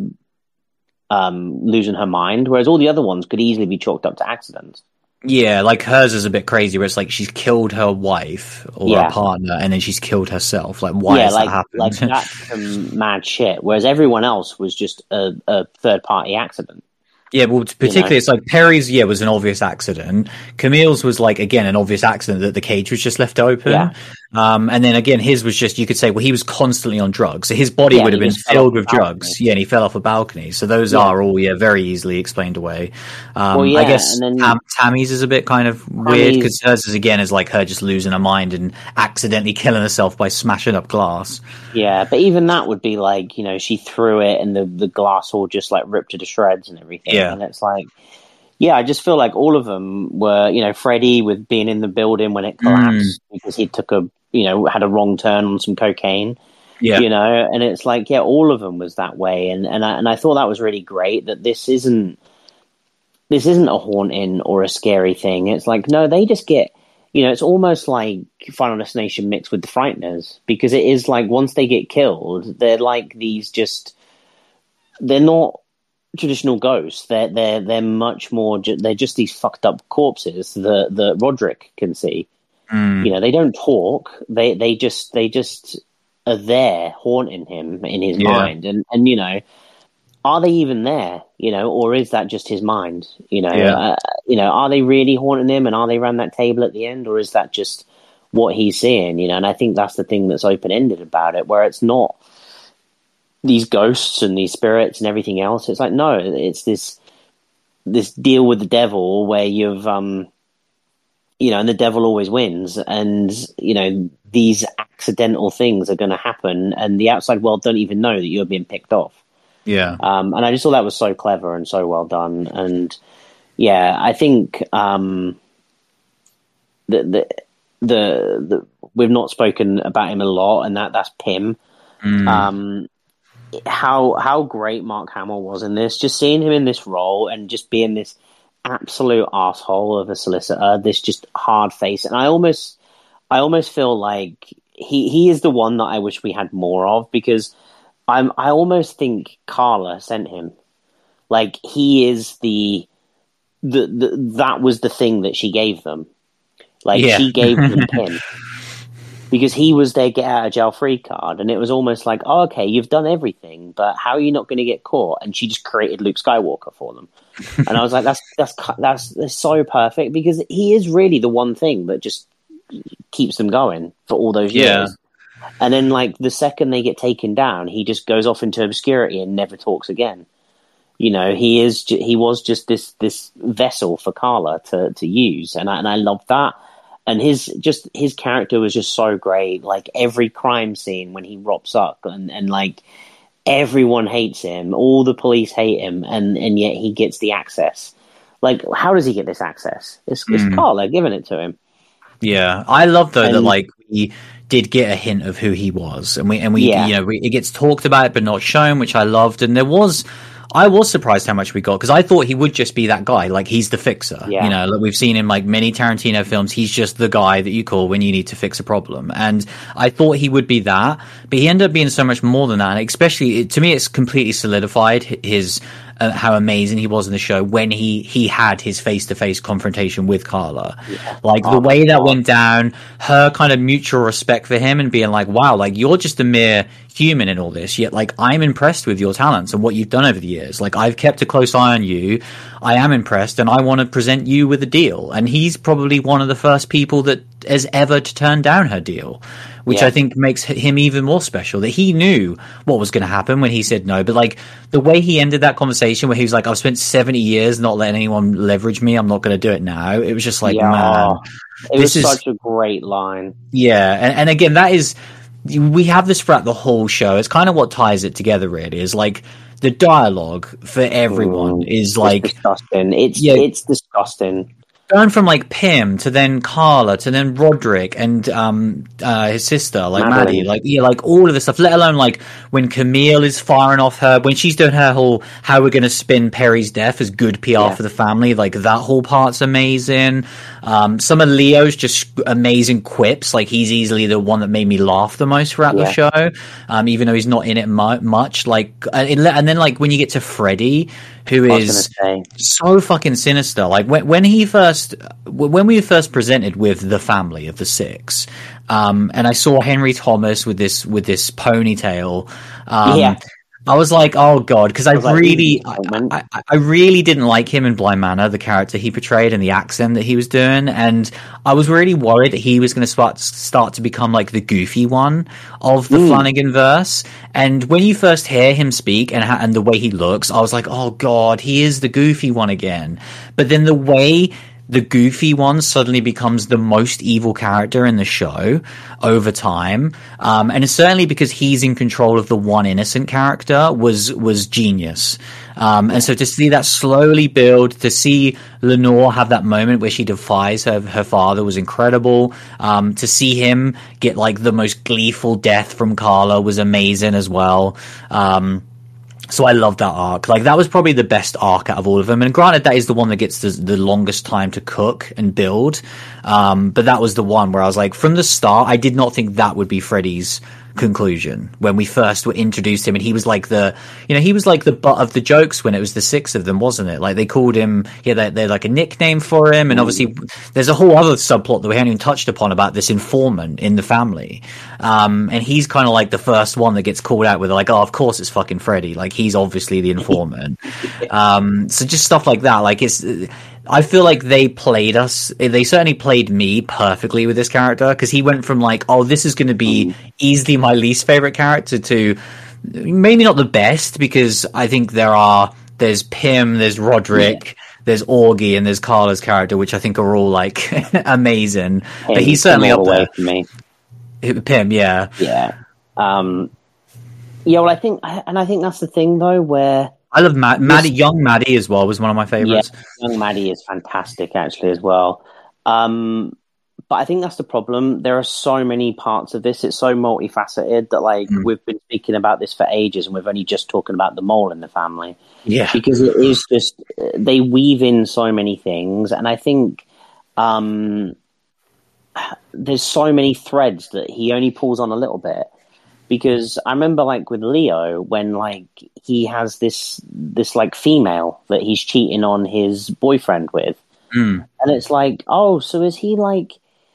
losing her mind, whereas all the other ones could easily be chalked up to accidents. Yeah, like hers is a bit crazy, where it's like she's killed her wife or her partner, and then she's killed herself. Like, why has that happened? Like, that's some mad shit. Whereas everyone else was just a third-party accident. Yeah, well, particularly, it's like Perry's, was an obvious accident. Camille's was, like, again, an obvious accident that the cage was just left open. Yeah. And then, again, his was just, you could say, well, he was constantly on drugs. So his body would have been filled with drugs. Yeah, and he fell off a balcony. So those are all, very easily explained away. I guess Tammy's is a bit kind of weird, because hers is, again, is like her just losing her mind and accidentally killing herself by smashing up glass. Yeah, but even that would be like, you know, she threw it and the glass all just, like, ripped to the shreds and everything. Yeah. And it's like, I just feel like all of them were, you know, Freddie with being in the building when it collapsed because he took had a wrong turn on some cocaine. Yeah. You know, and it's like, all of them was that way. And I thought that was really great, that this isn't a haunting or a scary thing. It's like, no, they just get, you know, it's almost like Final Destination mixed with The Frighteners, because it is like, once they get killed, they're like these they're not traditional ghosts. They're much more, they're just these fucked up corpses that Roderick can see. You know, they don't talk. They just are there haunting him in his mind. And, you know, are they even there? Or is that just his mind? Yeah. Are they really haunting him, and are they around that table at the end, or is that just what he's seeing? And I think that's the thing that's open ended about it, where it's not these ghosts and these spirits and everything else. It's like, no, it's this deal with the devil where you've and the devil always wins, and these accidental things are going to happen, and the outside world don't even know that you're being picked off. Yeah. And I just thought that was so clever and so well done. And yeah, I think the we've not spoken about him a lot, and that's Pym. How great Mark Hamill was in this. Just seeing him in this role and just being this absolute asshole of a solicitor, this just hard face. And I almost feel like he is the one that I wish we had more of, because I almost think Carla sent him. Like, he is that was the thing that she gave them. Like, she gave them Pym. Because he was their get out of jail free card, and it was almost like, oh, okay, you've done everything, but how are you not going to get caught? And she just created Luke Skywalker for them. And I was like, that's so perfect, because he is really the one thing that just keeps them going for all those years. And then, like, the second they get taken down, he just goes off into obscurity and never talks again. He was just this vessel for Carla to use, and I love that. And his character was just so great. Like, every crime scene when he rocks up, and like, everyone hates him, all the police hate him, and yet he gets the access. Like, how does he get this access? It's Carla giving it to him. Yeah, I love though that, like, we did get a hint of who he was, and we it gets talked about but not shown, which I loved. And I was surprised how much we got, because I thought he would just be that guy. Like, he's the fixer. Yeah. Like, we've seen in like many Tarantino films, he's just the guy that you call when you need to fix a problem. And I thought he would be that, but he ended up being so much more than that. And especially, to me, it's completely solidified his how amazing he was in the show when he had his face-to-face confrontation with Carla. Yeah. Like, the way that went down, her kind of mutual respect for him, and being like, wow, like, you're just a mere human in all this, yet, like, I'm impressed with your talents and what you've done over the years. Like, I've kept a close eye on you. I am impressed, and I want to present you with a deal. And he's probably one of the first people that has ever to turn down her deal, which I think makes him even more special, that he knew what was going to happen when he said no. But, like, the way he ended that conversation, where he was like, I've spent 70 years not letting anyone leverage me, I'm not going to do it now. It was just like, man, it was such a great line. Yeah. And again, that is, we have this throughout the whole show. It's kind of what ties it together, really, is like, the dialogue for everyone is like, it's disgusting. It's disgusting. Going from like Pym to then Carla to then Roderick and his sister, like Maddie, like all of this stuff, let alone like when Camille is firing off her, when she's doing her whole how we're going to spin Perry's death as good PR for the family, like that whole part's amazing. Some of Leo's just amazing quips, like he's easily the one that made me laugh the most throughout the show, even though he's not in it much. Like, and then like when you get to Freddy, who is so fucking sinister. Like when we were first presented with the family of the six, and I saw Henry Thomas with this ponytail, I was like, oh god, because I really didn't like him in Blind Manor, the character he portrayed and the accent that he was doing, and I was really worried that he was going to start to become like the goofy one of the Flanagan verse. And when you first hear him speak and the way he looks, I was like, oh god, he is the goofy one again. But then the way the goofy one suddenly becomes the most evil character in the show over time. And it's certainly because he's in control of the one innocent character was genius. And so to see that slowly build, to see Lenore have that moment where she defies her father was incredible. To see him get like the most gleeful death from Carla was amazing as well. So I love that arc. Like, that was probably the best arc out of all of them. And granted, that is the one that gets the longest time to cook and build. But that was the one where I was like, from the start, I did not think that would be Freddy's conclusion when we first were introduced to him, and he was like he was like the butt of the jokes when it was the six of them, wasn't it? Like they called him, they're like a nickname for him, and obviously there's a whole other subplot that we haven't even touched upon about this informant in the family, and he's kind of like the first one that gets called out with like, oh, of course it's fucking Freddy, like he's obviously the informant. So just stuff like that, like I feel like they certainly played me perfectly with this character, because he went from like, oh, this is going to be easily my least favorite character to maybe not the best, because I think there's Pym, there's Roderick, there's Augie, and there's Carla's character, which I think are all like amazing. But he's certainly up there for me. Pym, yeah. Well, I think that's the thing though, where I love Maddie. Young Maddie as well was one of my favorites. Yeah, young Maddie is fantastic actually as well. But I think that's the problem. There are so many parts of this. It's so multifaceted that like we've been speaking about this for ages, and we've only just talking about the mole in the family. Yeah, because it is just they weave in so many things, and I think there's so many threads that he only pulls on a little bit. Because I remember, like, with Leo, when, like, he has this like, female that he's cheating on his boyfriend with. And it's like, oh, so is he, like,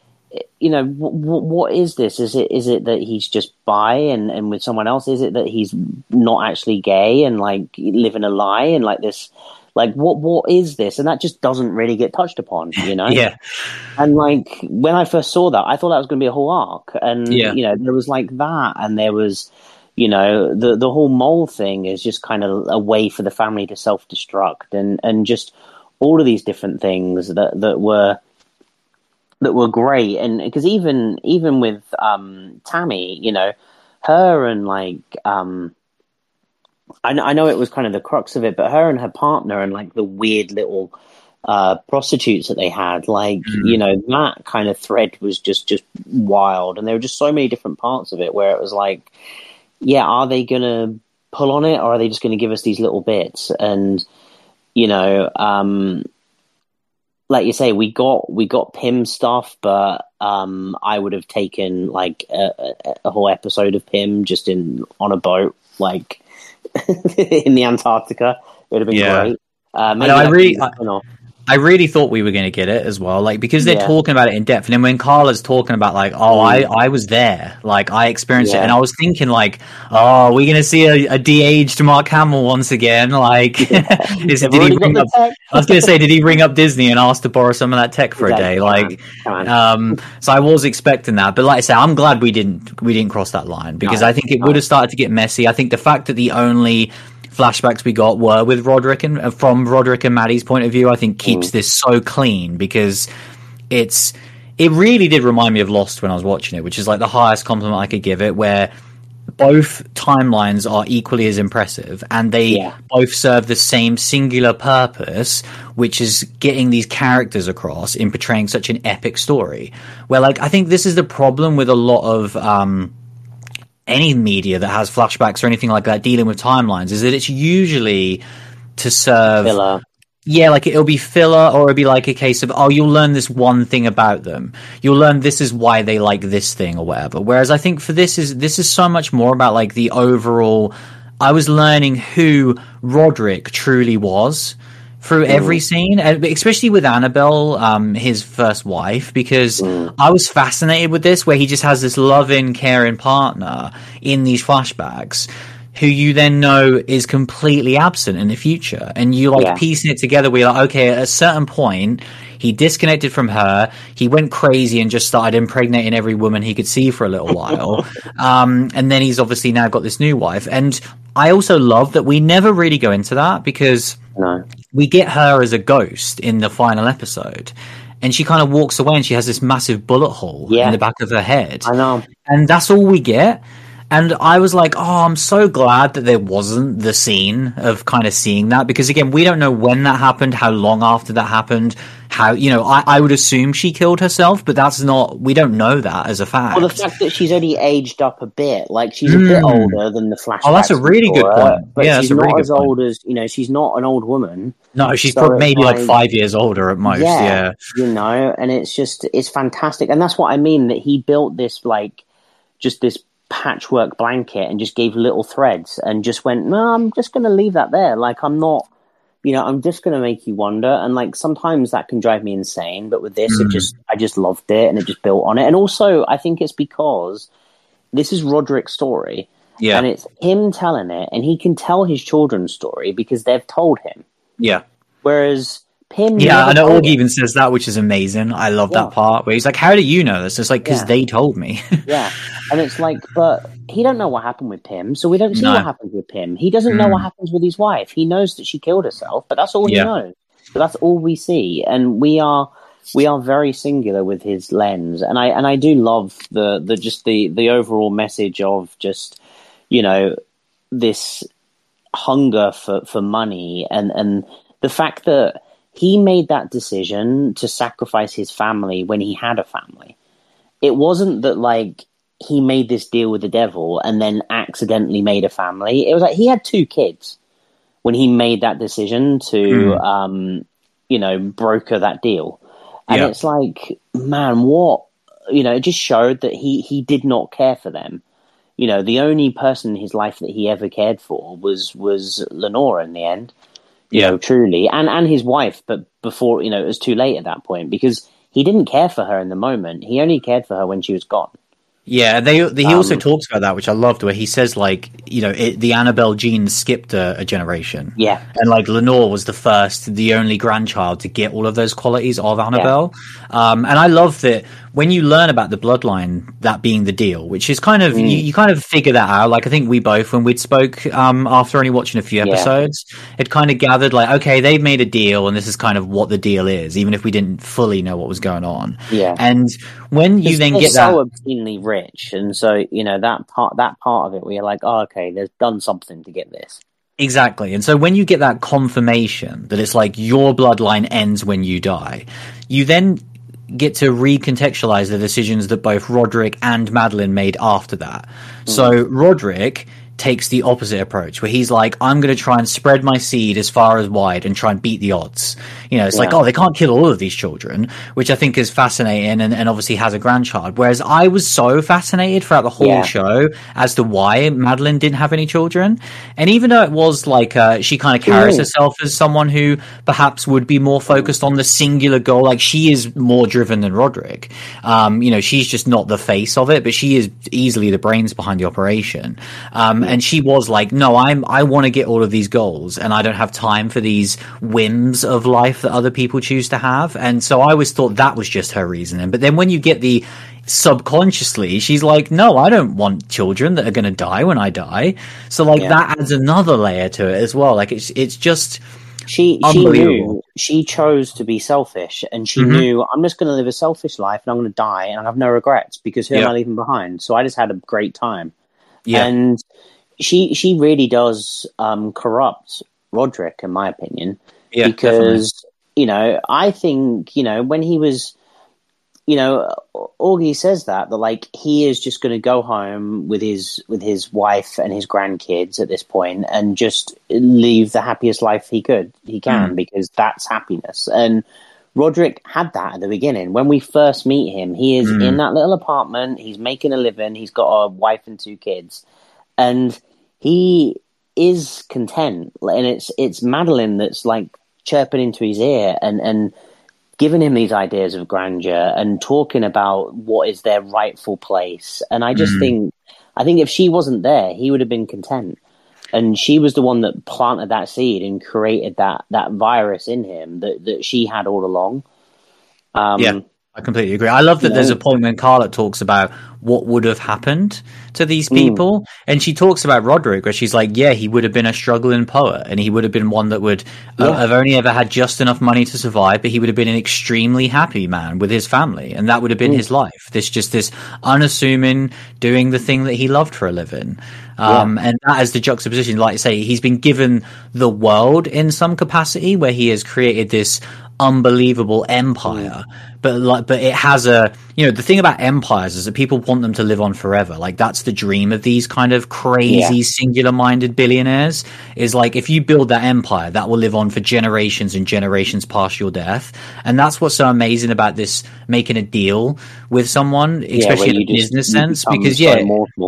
what is this? Is it that he's just bi and with someone else? Is it that he's not actually gay and, like, living a lie and, like, this... Like, what is this? And that just doesn't really get touched upon, Yeah. And, like, when I first saw that, I thought that was going to be a whole arc. And, there was, like, that. And there was, the whole mole thing is just kind of a way for the family to self-destruct. And just all of these different things that were great. And because even with Tammy, her and, like... I know it was kind of the crux of it, but her and her partner and like the weird little prostitutes that they had, like, that kind of thread was just wild. And there were just so many different parts of it where it was like, yeah, are they going to pull on it, or are they just going to give us these little bits? And, like you say, we got Pym stuff, but I would have taken like a whole episode of Pym just on a boat, like, in the Antarctica. It would have been great. I really thought we were going to get it as well, like, because they're talking about it in depth, and then when Carla's talking about like, oh, I was there, like I experienced it, and I was thinking like, oh, we're going to see a de-aged Mark Hamill once again, like, did he bring up? I was going to say, did he bring up Disney and ask to borrow some of that tech for a day, like, so I was expecting that, but like I say, I'm glad we didn't cross that line, because I think it would have started to get messy. I think the fact that the only flashbacks we got were with Roderick, and from Roderick and Maddie's point of view, I think keeps this so clean, because it really did remind me of Lost when I was watching it, which is like the highest compliment I could give it, where both timelines are equally as impressive, and they both serve the same singular purpose, which is getting these characters across in portraying such an epic story. Where, like, I think this is the problem with a lot of any media that has flashbacks or anything like that dealing with timelines, is that it's usually to serve filler. Yeah, like it'll be filler, or it'll be like a case of, oh, you'll learn this one thing about them, you'll learn this is why they like this thing or whatever. Whereas I think for this is so much more about like the overall, I was learning who Roderick truly was through every scene, especially with Annabelle, his first wife, because I was fascinated with this, where he just has this loving, caring partner in these flashbacks who you then know is completely absent in the future. And you like piecing it together where you're like, okay, at a certain point, he disconnected from her, he went crazy and just started impregnating every woman he could see for a little while. And then he's obviously now got this new wife. And I also love that we never really go into that, because we get her as a ghost in the final episode, and she kind of walks away and she has this massive bullet hole in the back of her head. I know. And that's all we get. And I was like, oh, I'm so glad that there wasn't the scene of kind of seeing that, because again, we don't know when that happened, how long after that happened, how, I would assume she killed herself, but we don't know that as a fact. Well, the fact that she's only aged up a bit, like she's a bit older than the flashbacks. Oh, that's a really good point. But yeah, she's that's a really not as good point. old as, she's not an old woman. No, she's maybe like 5 years older at most. Yeah. And it's fantastic. And that's what I mean, that he built this, like, just this patchwork blanket and just gave little threads and just went, no, I'm just going to leave that there. Like, I'm not, I'm just going to make you wonder. And like, sometimes that can drive me insane. But with this, I just loved it and it just built on it. And also, I think it's because this is Roderick's story. Yeah. And it's him telling it, and he can tell his children's story because they've told him. Yeah. Whereas Pym... Yeah, I know Org even says that, which is amazing. I love that part where he's like, how do you know this? It's like, because they told me. Yeah. And it's like, but he don't know what happened with Pym, so we don't see what happens with Pym. He doesn't know what happens with his wife. He knows that she killed herself, but that's all he knows. So that's all we see. And we are very singular with his lens. And I do love the overall message of just, this hunger for money and the fact that he made that decision to sacrifice his family when he had a family. It wasn't that like he made this deal with the devil and then accidentally made a family. It was like he had 2 kids when he made that decision to, broker that deal. And it's like, man, what, it just showed that he did not care for them. The only person in his life that he ever cared for was Lenore in the end. Truly, and his wife, but before, it was too late at that point because he didn't care for her in the moment. He only cared for her when she was gone. Yeah, he also talks about that, which I loved, where he says, like, the Annabelle gene skipped a generation. Yeah. And, like, Lenore was the only grandchild to get all of those qualities of Annabelle. Yeah. And I love that when you learn about the bloodline, that being the deal, which is kind of, you kind of figure that out. Like, I think we both, when we'd spoke after only watching a few episodes, it kind of gathered, like, okay, they've made a deal, and this is kind of what the deal is, even if we didn't fully know what was going on. Yeah. And when you then get that... so obscenely rich, and so, that part of it, where you're like, oh, okay, they've done something to get this. Exactly. And so when you get that confirmation that it's like your bloodline ends when you die, you then get to recontextualize the decisions that both Roderick and Madeline made after that. So Roderick takes the opposite approach, where he's like, I'm going to try and spread my seed as far as wide and try and beat the odds. It's like, oh, they can't kill all of these children, which I think is fascinating, and obviously has a grandchild. Whereas I was so fascinated throughout the whole show as to why Madeline didn't have any children. And even though it was like, she kind of carries herself as someone who perhaps would be more focused on the singular goal, like she is more driven than Roderick. She's just not the face of it, but she is easily the brains behind the operation. And she was like, no, I want to get all of these goals, and I don't have time for these whims of life that other people choose to have. And so I always thought that was just her reasoning. But then when you get the subconsciously, she's like, no, I don't want children that are going to die when I die. So like that adds another layer to it as well. Like it's just she knew she chose to be selfish, and she knew, I'm just going to live a selfish life and I'm going to die and I have no regrets because who am I leaving behind? So I just had a great time. Yeah. And she really does corrupt Roderick, in my opinion, because definitely. I think when he was, Augie says that like he is just going to go home with his wife and his grandkids at this point and just live the happiest life he can because that's happiness. And Roderick had that at the beginning. When we first meet him, he is in that little apartment. He's making a living. He's got a wife and 2 kids. And he is content, and it's Madeline that's like chirping into his ear and giving him these ideas of grandeur and talking about what is their rightful place. And I just think if she wasn't there, he would have been content. And she was the one that planted that seed and created that virus in him that she had all along. I completely agree. I love that there's a point when Carla talks about what would have happened to these people. And she talks about Roderick, where she's like, yeah, he would have been a struggling poet, and he would have been one that would have only ever had just enough money to survive, but he would have been an extremely happy man with his family. And that would have been his life. This unassuming, doing the thing that he loved for a living. And that is the juxtaposition. Like I say, he's been given the world in some capacity, where he has created this unbelievable empire, but it has the thing about empires is that people want them to live on forever. Like that's the dream of these kind of crazy singular minded billionaires, is like, if you build that empire, that will live on for generations and generations past your death. And that's what's so amazing about this, making a deal with someone, especially in a business sense, because immortal.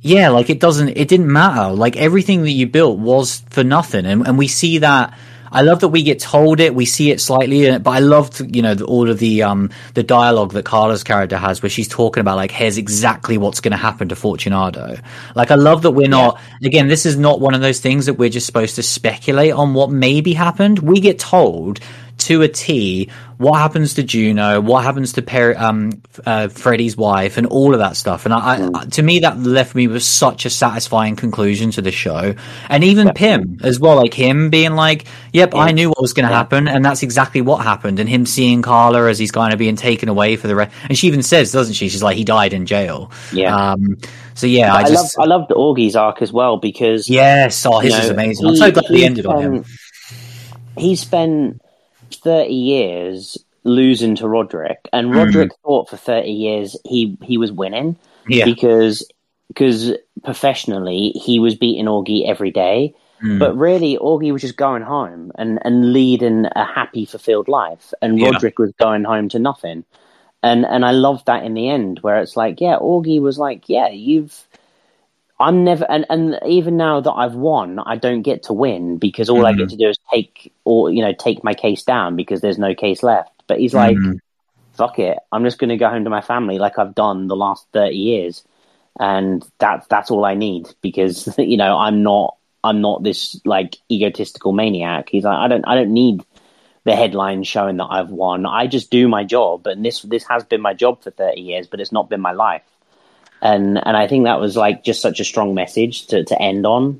Yeah, like it didn't matter. Like everything that you built was for nothing. And we see that. I love that we get told it, we see it slightly, but I loved, all of the dialogue that Carla's character has where she's talking about like, here's exactly what's going to happen to Fortunato. Like, I love that we're not, again, this is not one of those things that we're just supposed to speculate on what maybe happened. We get told to a T what happens to Juno, what happens to Freddie's wife, and all of that stuff. And I, to me, that left me with such a satisfying conclusion to the show. And even Pym as well, like him being like, "Yep, I knew what was going to happen, and that's exactly what happened." And him seeing Carla as he's kind of being taken away for the rest. And she even says, doesn't she? She's like, "He died in jail." Yeah. So yeah, I love the Augie's arc as well because his is amazing. I'm so glad they ended on him. He spent 30 years losing to Roderick, and Roderick thought for 30 years he was winning because professionally he was beating Augie every day, but really Augie was just going home and leading a happy, fulfilled life, and Roderick was going home to nothing. And I love that in the end where it's like, Augie was like, I'm never, and even now that I've won, I don't get to win because all I get to do is take my case down because there's no case left. But he's like, fuck it, I'm just going to go home to my family like I've done the last 30 years, and that's all I need because I'm not this like egotistical maniac. He's like, I don't need the headline showing that I've won. I just do my job, and this has been my job for 30 years, but it's not been my life. And I think that was like just such a strong message to end on.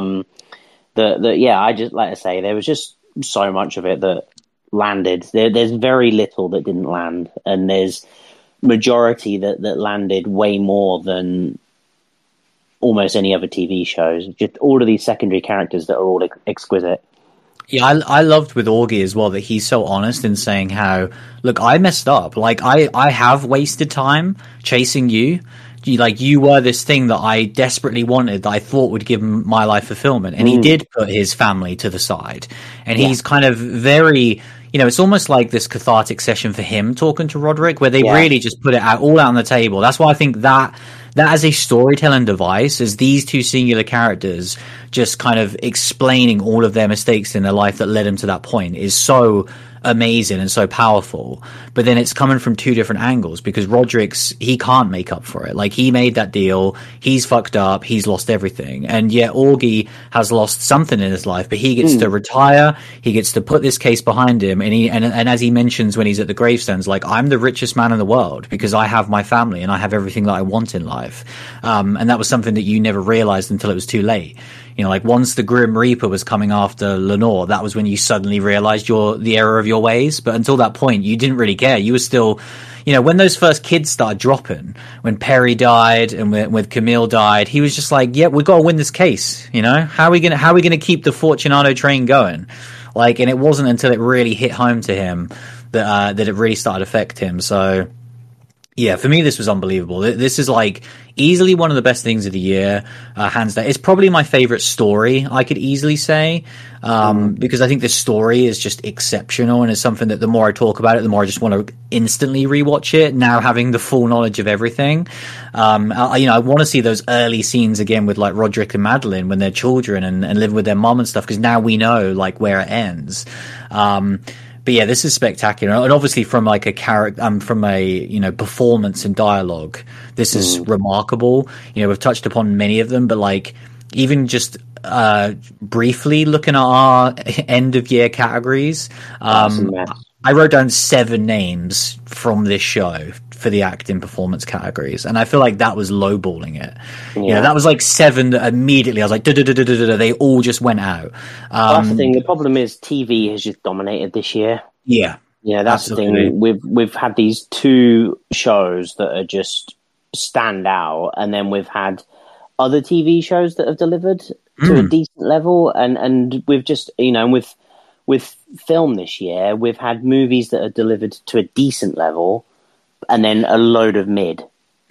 I just like to say there was just so much of it that landed. There's very little that didn't land, and there's majority that landed way more than almost any other TV shows. Just all of these secondary characters that are all exquisite. Yeah, I loved with Augie as well that he's so honest in saying how, look, I messed up. Like I have wasted time chasing you. You were this thing that I desperately wanted that I thought would give my life fulfillment. And he did put his family to the side. And he's kind of very, it's almost like this cathartic session for him talking to Roderick where they really just put it all out on the table. That's why I think that as a storytelling device, as these two singular characters just kind of explaining all of their mistakes in their life that led them to that point is so amazing and so powerful. But then it's coming from two different angles because he can't make up for it. Like, he made that deal, he's fucked up, he's lost everything, and yet Augie has lost something in his life, but he gets to retire, he gets to put this case behind him, and as he mentions when he's at the gravestones, like, I'm the richest man in the world because I have my family and I have everything that I want in life. And that was something that you never realized until it was too late. Like, once the Grim Reaper was coming after Lenore, that was when you suddenly realized the error of your ways. But until that point, you didn't really care. You were still, when those first kids started dropping, when Perry died and when Camille died, he was just like, yeah, we've got to win this case. How are we gonna keep the Fortunato train going? Like, and it wasn't until it really hit home to him that it really started to affect him. So, yeah, for me, this was unbelievable. This is like easily one of the best things of the year, hands down. It's probably my favorite story, I could easily say, because I think this story is just exceptional, and it's something that the more I talk about it, the more I just want to instantly rewatch it. Now having the full knowledge of everything, I want to see those early scenes again with like Roderick and Madeline when they're children and living with their mom and stuff, because now we know like where it ends. But yeah, this is spectacular, and obviously from like a character, from a performance and dialogue, this is remarkable. We've touched upon many of them, but like even just briefly looking at our end of year categories, I wrote down 7 names from this show for the acting performance categories, and I feel like that was lowballing it. That was like 7 that immediately I was like, they all just went out. That's the thing. The problem is TV has just dominated this year. Yeah, that's absolutely. The thing. We've had these 2 shows that are just stand out, and then we've had other TV shows that have delivered to a decent level, and we've just with film this year, we've had movies that are delivered to a decent level, and then a load of mid.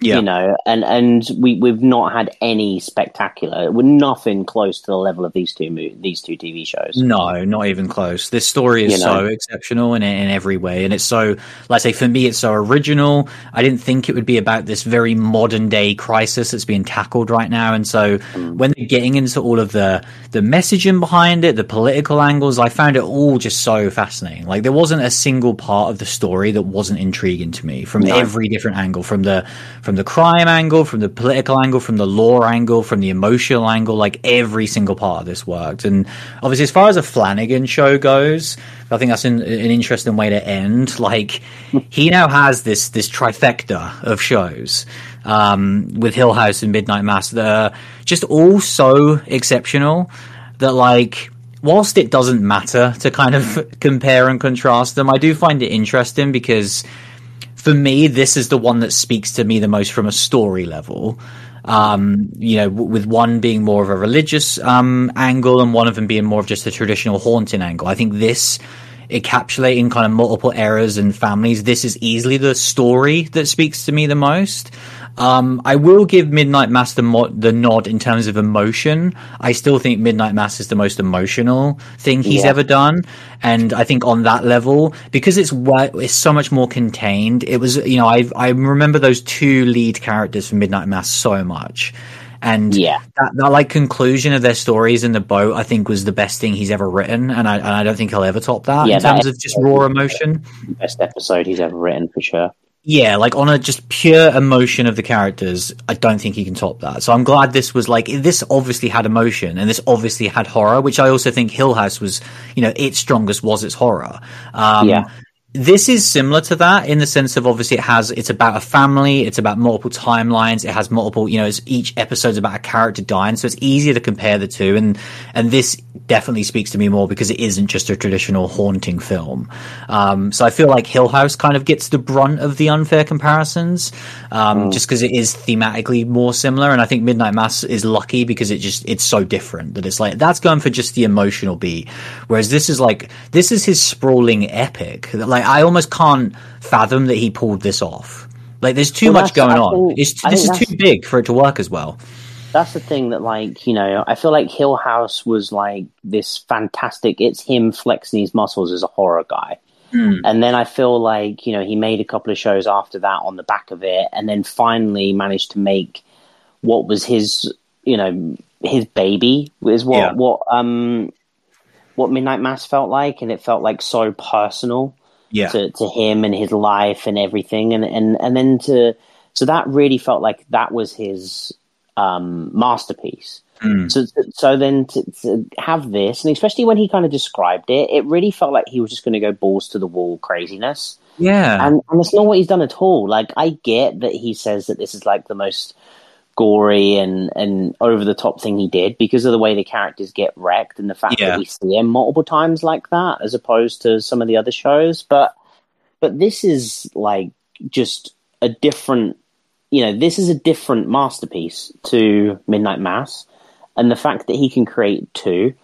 Yeah. You know, and we've not had any spectacular. We're nothing close to the level of these two TV shows. No, not even close. This story is so exceptional in every way, and it's so, like I say, for me, it's so original. I didn't think it would be about this very modern day crisis that's being tackled right now, and so when they're getting into all of the messaging behind it, the political angles, I found it all just so fascinating. Like, there wasn't a single part of the story that wasn't intriguing to me from every different angle, from the crime angle, from the political angle, from the lore angle, from the emotional angle. Like, every single part of this worked. And obviously, as far as a Flanagan show goes, I think that's an interesting way to end. Like, he now has this trifecta of shows with Hill House and Midnight Mass that are just all so exceptional that, like, whilst it doesn't matter to kind of compare and contrast them, I do find it interesting because for me, this is the one that speaks to me the most from a story level. You know, with one being more of a religious angle and one of them being more of just a traditional haunting angle. I think this, encapsulating kind of multiple eras and families, this is easily the story that speaks to me the most. I will give Midnight Mass the nod in terms of emotion. I still think Midnight Mass is the most emotional thing he's ever done. And I think on that level, because it's so much more contained, it was, you know, I remember those two lead characters from Midnight Mass so much. And that like conclusion of their stories in the boat, I think, was the best thing he's ever written, and I don't think he'll ever top that in terms of just raw emotion. Best episode he's ever written, for sure. Yeah, like on a just pure emotion of the characters, I don't think he can top that. So I'm glad this was like, this obviously had emotion and this obviously had horror, which I also think Hill House was, you know, its strongest was its horror. This is similar to that in the sense of, obviously, it's about a family, it's about multiple timelines, it has multiple, you know, each episode's about a character dying, so it's easier to compare the two, and this definitely speaks to me more because it isn't just a traditional haunting film. So I feel like Hill House kind of gets the brunt of the unfair comparisons, just because it is thematically more similar, and I think Midnight Mass is lucky because it's so different that it's like, that's going for just the emotional beat, whereas this is his sprawling epic. Like, I almost can't fathom that he pulled this off. Like, there's too much going on. This is too big for it to work as well. That's the thing that, like, you know, I feel like Hill House was like this fantastic, it's him flexing his muscles as a horror guy. And then I feel like, you know, he made a couple of shows after that on the back of it, and then finally managed to make what was his, you know, his baby, is what Midnight Mass felt like, and it felt like so personal. To him and his life and everything, and then so that really felt like that was his masterpiece. So then to have this, and especially when he kind of described it, it really felt like he was just going to go balls to the wall craziness. And it's not what he's done at all. Like, I get that he says that this is like the most gory and over the top thing he did because of the way the characters get wrecked and the fact that we see him multiple times like that, as opposed to some of the other shows. But this is like just a different, you know, this is a different masterpiece to Midnight Mass, and the fact that he can create two,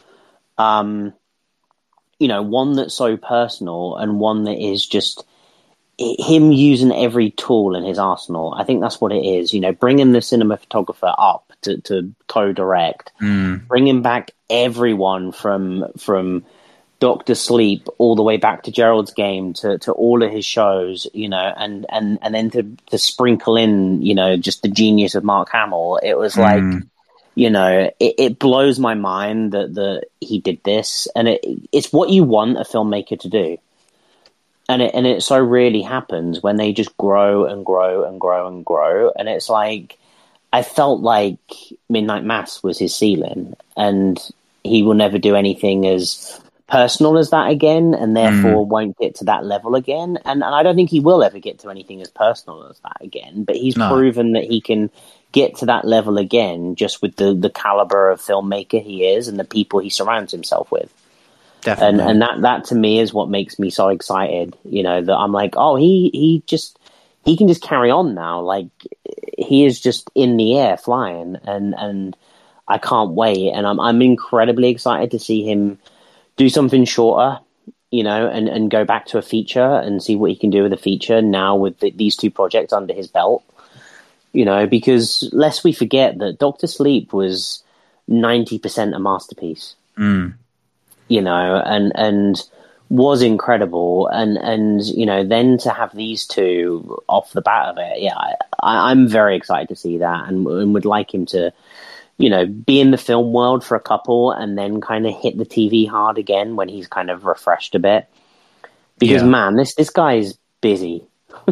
you know, one that's so personal and one that is just him using every tool in his arsenal. I think that's what it is, you know, bringing the cinematographer up to co-direct, bringing back everyone from Dr. Sleep all the way back to Gerald's Game to all of his shows, you know, and then to sprinkle in, you know, just the genius of Mark Hamill. It was like, you know, it blows my mind that he did this, and it's what you want a filmmaker to do. And it so rarely happens when they just grow and grow and grow and grow. And it's like, I felt like Midnight Mass was his ceiling, and he will never do anything as personal as that again, and therefore won't get to that level again. And I don't think he will ever get to anything as personal as that again. But he's proven that he can get to that level again just with the caliber of filmmaker he is and the people he surrounds himself with. Definitely. And that to me is what makes me so excited, you know, that I'm like, oh, he can just carry on now. Like, he is just in the air flying, and I can't wait. And I'm incredibly excited to see him do something shorter, you know, and go back to a feature and see what he can do with a feature now with these two projects under his belt. You know, because lest we forget that Doctor Sleep was 90% a masterpiece. You know, and was incredible, and you know, then to have these two off the bat of it, yeah, I'm very excited to see that, and would like him to, you know, be in the film world for a couple, and then kind of hit the TV hard again when he's kind of refreshed a bit. Because man, this guy is busy.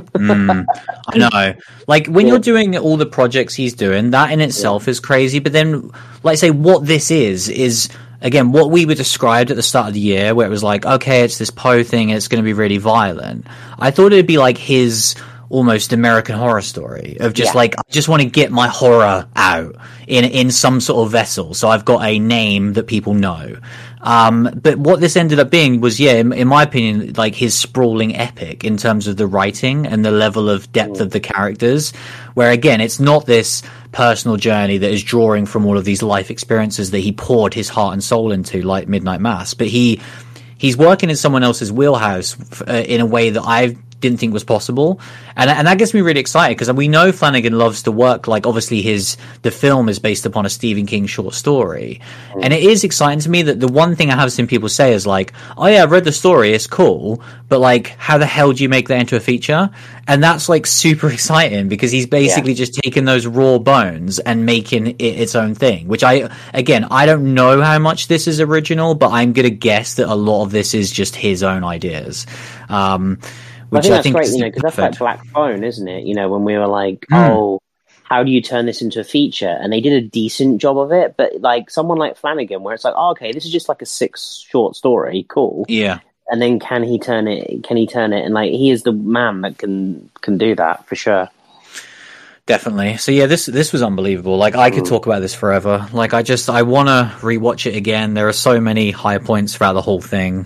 I know. Like, when you're doing all the projects he's doing, that in itself is crazy. But then, like, say, what this is again what we were described at the start of the year, where it was like, okay, it's this Poe thing, and it's going to be really violent. I thought it'd be like his almost American Horror Story of just like, I just want to get my horror out in some sort of vessel, so I've got a name that people know. But what this ended up being was, in my opinion, like his sprawling epic in terms of the writing and the level of depth of the characters, where again, it's not this personal journey that is drawing from all of these life experiences that he poured his heart and soul into, like Midnight Mass, but he's working in someone else's wheelhouse in a way that I didn't think was possible, and that gets me really excited, because we know Flanagan loves to work, like, obviously the film is based upon a Stephen King short story, and it is exciting to me that the one thing I have seen people say is like, oh yeah, I've read the story, it's cool, but like, how the hell do you make that into a feature? And that's like super exciting, because he's basically just taking those raw bones and making it its own thing, which I don't know how much this is original, but I'm gonna guess that a lot of this is just his own ideas. Which I think that's great, you know, because that's like Black Phone, isn't it? You know, when we were like, oh, how do you turn this into a feature? And they did a decent job of it, but like someone like Flanagan, where it's like, oh, okay, this is just like a 6 short story, cool. Yeah. And then can he turn it? And like, he is the man that can do that for sure. Definitely. So yeah, this was unbelievable. Like, I could talk about this forever. Like, I want to rewatch it again. There are so many high points throughout the whole thing.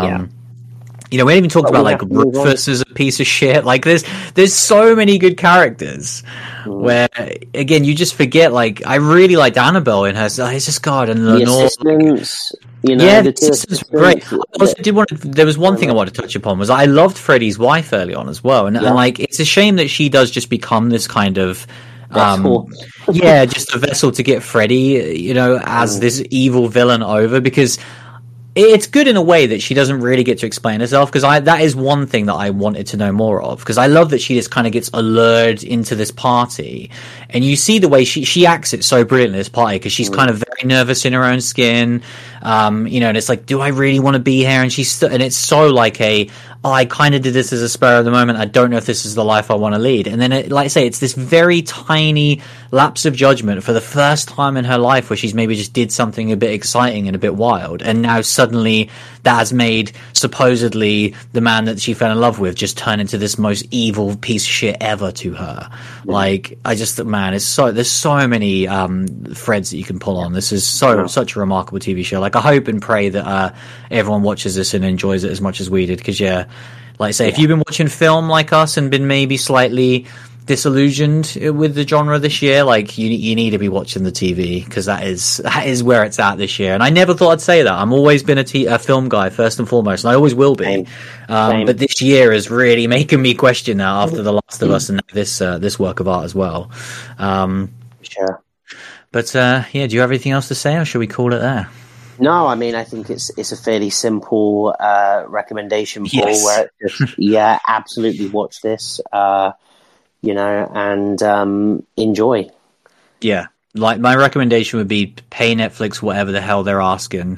You know, we haven't even talked about like Rufus as a piece of shit. Like, there's so many good characters where, again, you just forget. Like, I really liked Annabelle in her. It's just God, and Lenore. You know, the assistants were great. I also there was one thing I wanted to touch upon, was I loved Freddie's wife early on as well, and like, it's a shame that she does just become this kind of just a vessel to get Freddie, you know, as this evil villain over, because it's good in a way that she doesn't really get to explain herself, because that is one thing that I wanted to know more of, because I love that she just kind of gets allured into this party, and you see the way she acts it so brilliantly, this party, because she's kind of very nervous in her own skin, you know, and it's like, do I really want to be here? And and it's so like I kind of did this as a spur of the moment, I don't know if this is the life I want to lead. And then, like I say, it's this very tiny lapse of judgment for the first time in her life, where she's maybe just did something a bit exciting and a bit wild, and now suddenly that has made supposedly the man that she fell in love with just turn into this most evil piece of shit ever to her. Like, there's so many threads that you can pull on. This is such a remarkable TV show. Like, I hope and pray that everyone watches this and enjoys it as much as we did, because like I say, if you've been watching film like us and been maybe slightly disillusioned with the genre this year, like, you need to be watching the TV, because that is where it's at this year. And I never thought I'd say that. I'm always been a film guy first and foremost, and I always will be. Same. But this year is really making me question that, after The Last of Us and this work of art as well. Sure. But do you have anything else to say, or should we call it there? No, I mean, I think it's a fairly simple recommendation, Paul, where it's just, absolutely watch this, you know, and enjoy. Yeah. Like, my recommendation would be pay Netflix whatever the hell they're asking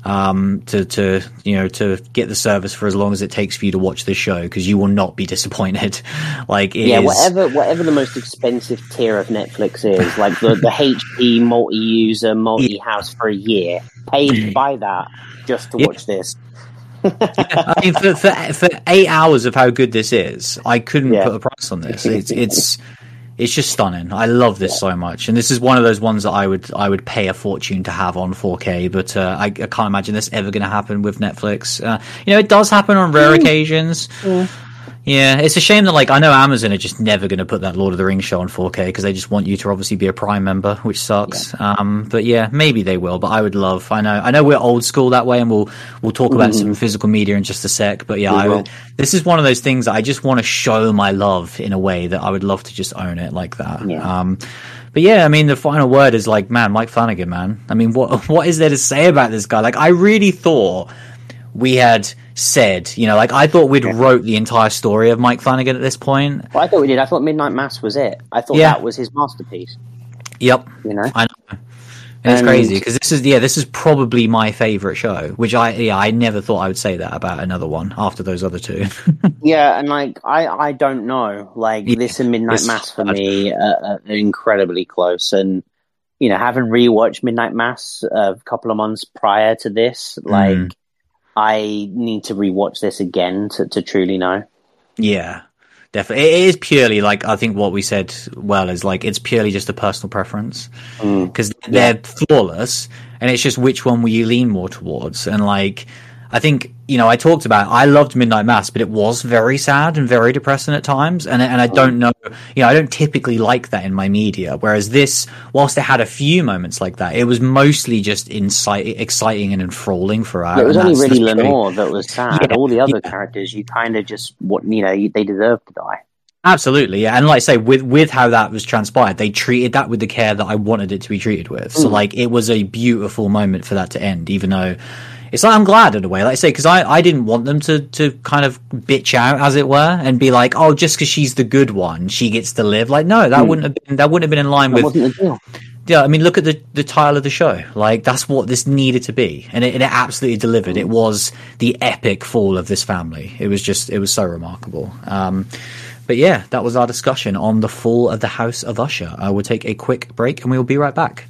to get the service for as long as it takes for you to watch this show, because you will not be disappointed. Like, whatever the most expensive tier of Netflix is, like the HP multi-user, multi-house for a year, buy that just to watch this. I mean, for 8 hours of how good this is, I couldn't put a price on this. It's just stunning. I love this so much, and this is one of those ones that I would pay a fortune to have on 4K. But I can't imagine this ever going to happen with Netflix. You know, it does happen on rare occasions. You Yeah, it's a shame that, like, I know Amazon are just never going to put that Lord of the Rings show on 4K because they just want you to obviously be a Prime member, which sucks. Yeah. But yeah, maybe they will. But I would love. I know we're old school that way, and we'll talk about some physical media in just a sec. But yeah, this is one of those things that I just want to show my love in a way that I would love to just own it like that. Yeah. But yeah, I mean, the final word is like, man, Mike Flanagan, man. I mean, what is there to say about this guy? Like, I really thought we had said, you know, like, I thought we'd wrote the entire story of Mike Flanagan at this point. Well, I thought we did. I thought Midnight Mass was it. I thought that was his masterpiece. Yep. You know? I know. And it's crazy because this is probably my favorite show, which I never thought I would say that about another one after those other two. Yeah, and like I don't know, like this and Midnight Mass for me are incredibly close, and you know, having rewatched Midnight Mass a couple of months prior to this, like I need to rewatch this again to truly know. Yeah. Definitely. It is purely, like, I think what we said is, like, it's purely just a personal preference because they're flawless, and it's just which one will you lean more towards. And, like, I think, you know, I talked about, I loved Midnight Mass, but it was very sad and very depressing at times. And I don't know, you know, I don't typically like that in my media. Whereas this, whilst it had a few moments like that, it was mostly just exciting and enthralling throughout. Yeah, it was only really Lenore that was sad. Yeah, all the other characters, you kind of just, they deserve to die. Absolutely, yeah. And like I say, with how that was transpired, they treated that with the care that I wanted it to be treated with. So, like, it was a beautiful moment for that to end, even though it's like, I'm glad in a way, like I say, because I didn't want them to kind of bitch out, as it were, and be like, oh, just because she's the good one, she gets to live. Like, no, that wouldn't have been in line with. Wasn't the deal. Yeah, I mean, look at the title of the show. Like, that's what this needed to be, and it absolutely delivered. It was the epic fall of this family. It was so remarkable. But yeah, that was our discussion on the fall of the House of Usher. We'll take a quick break, and we will be right back.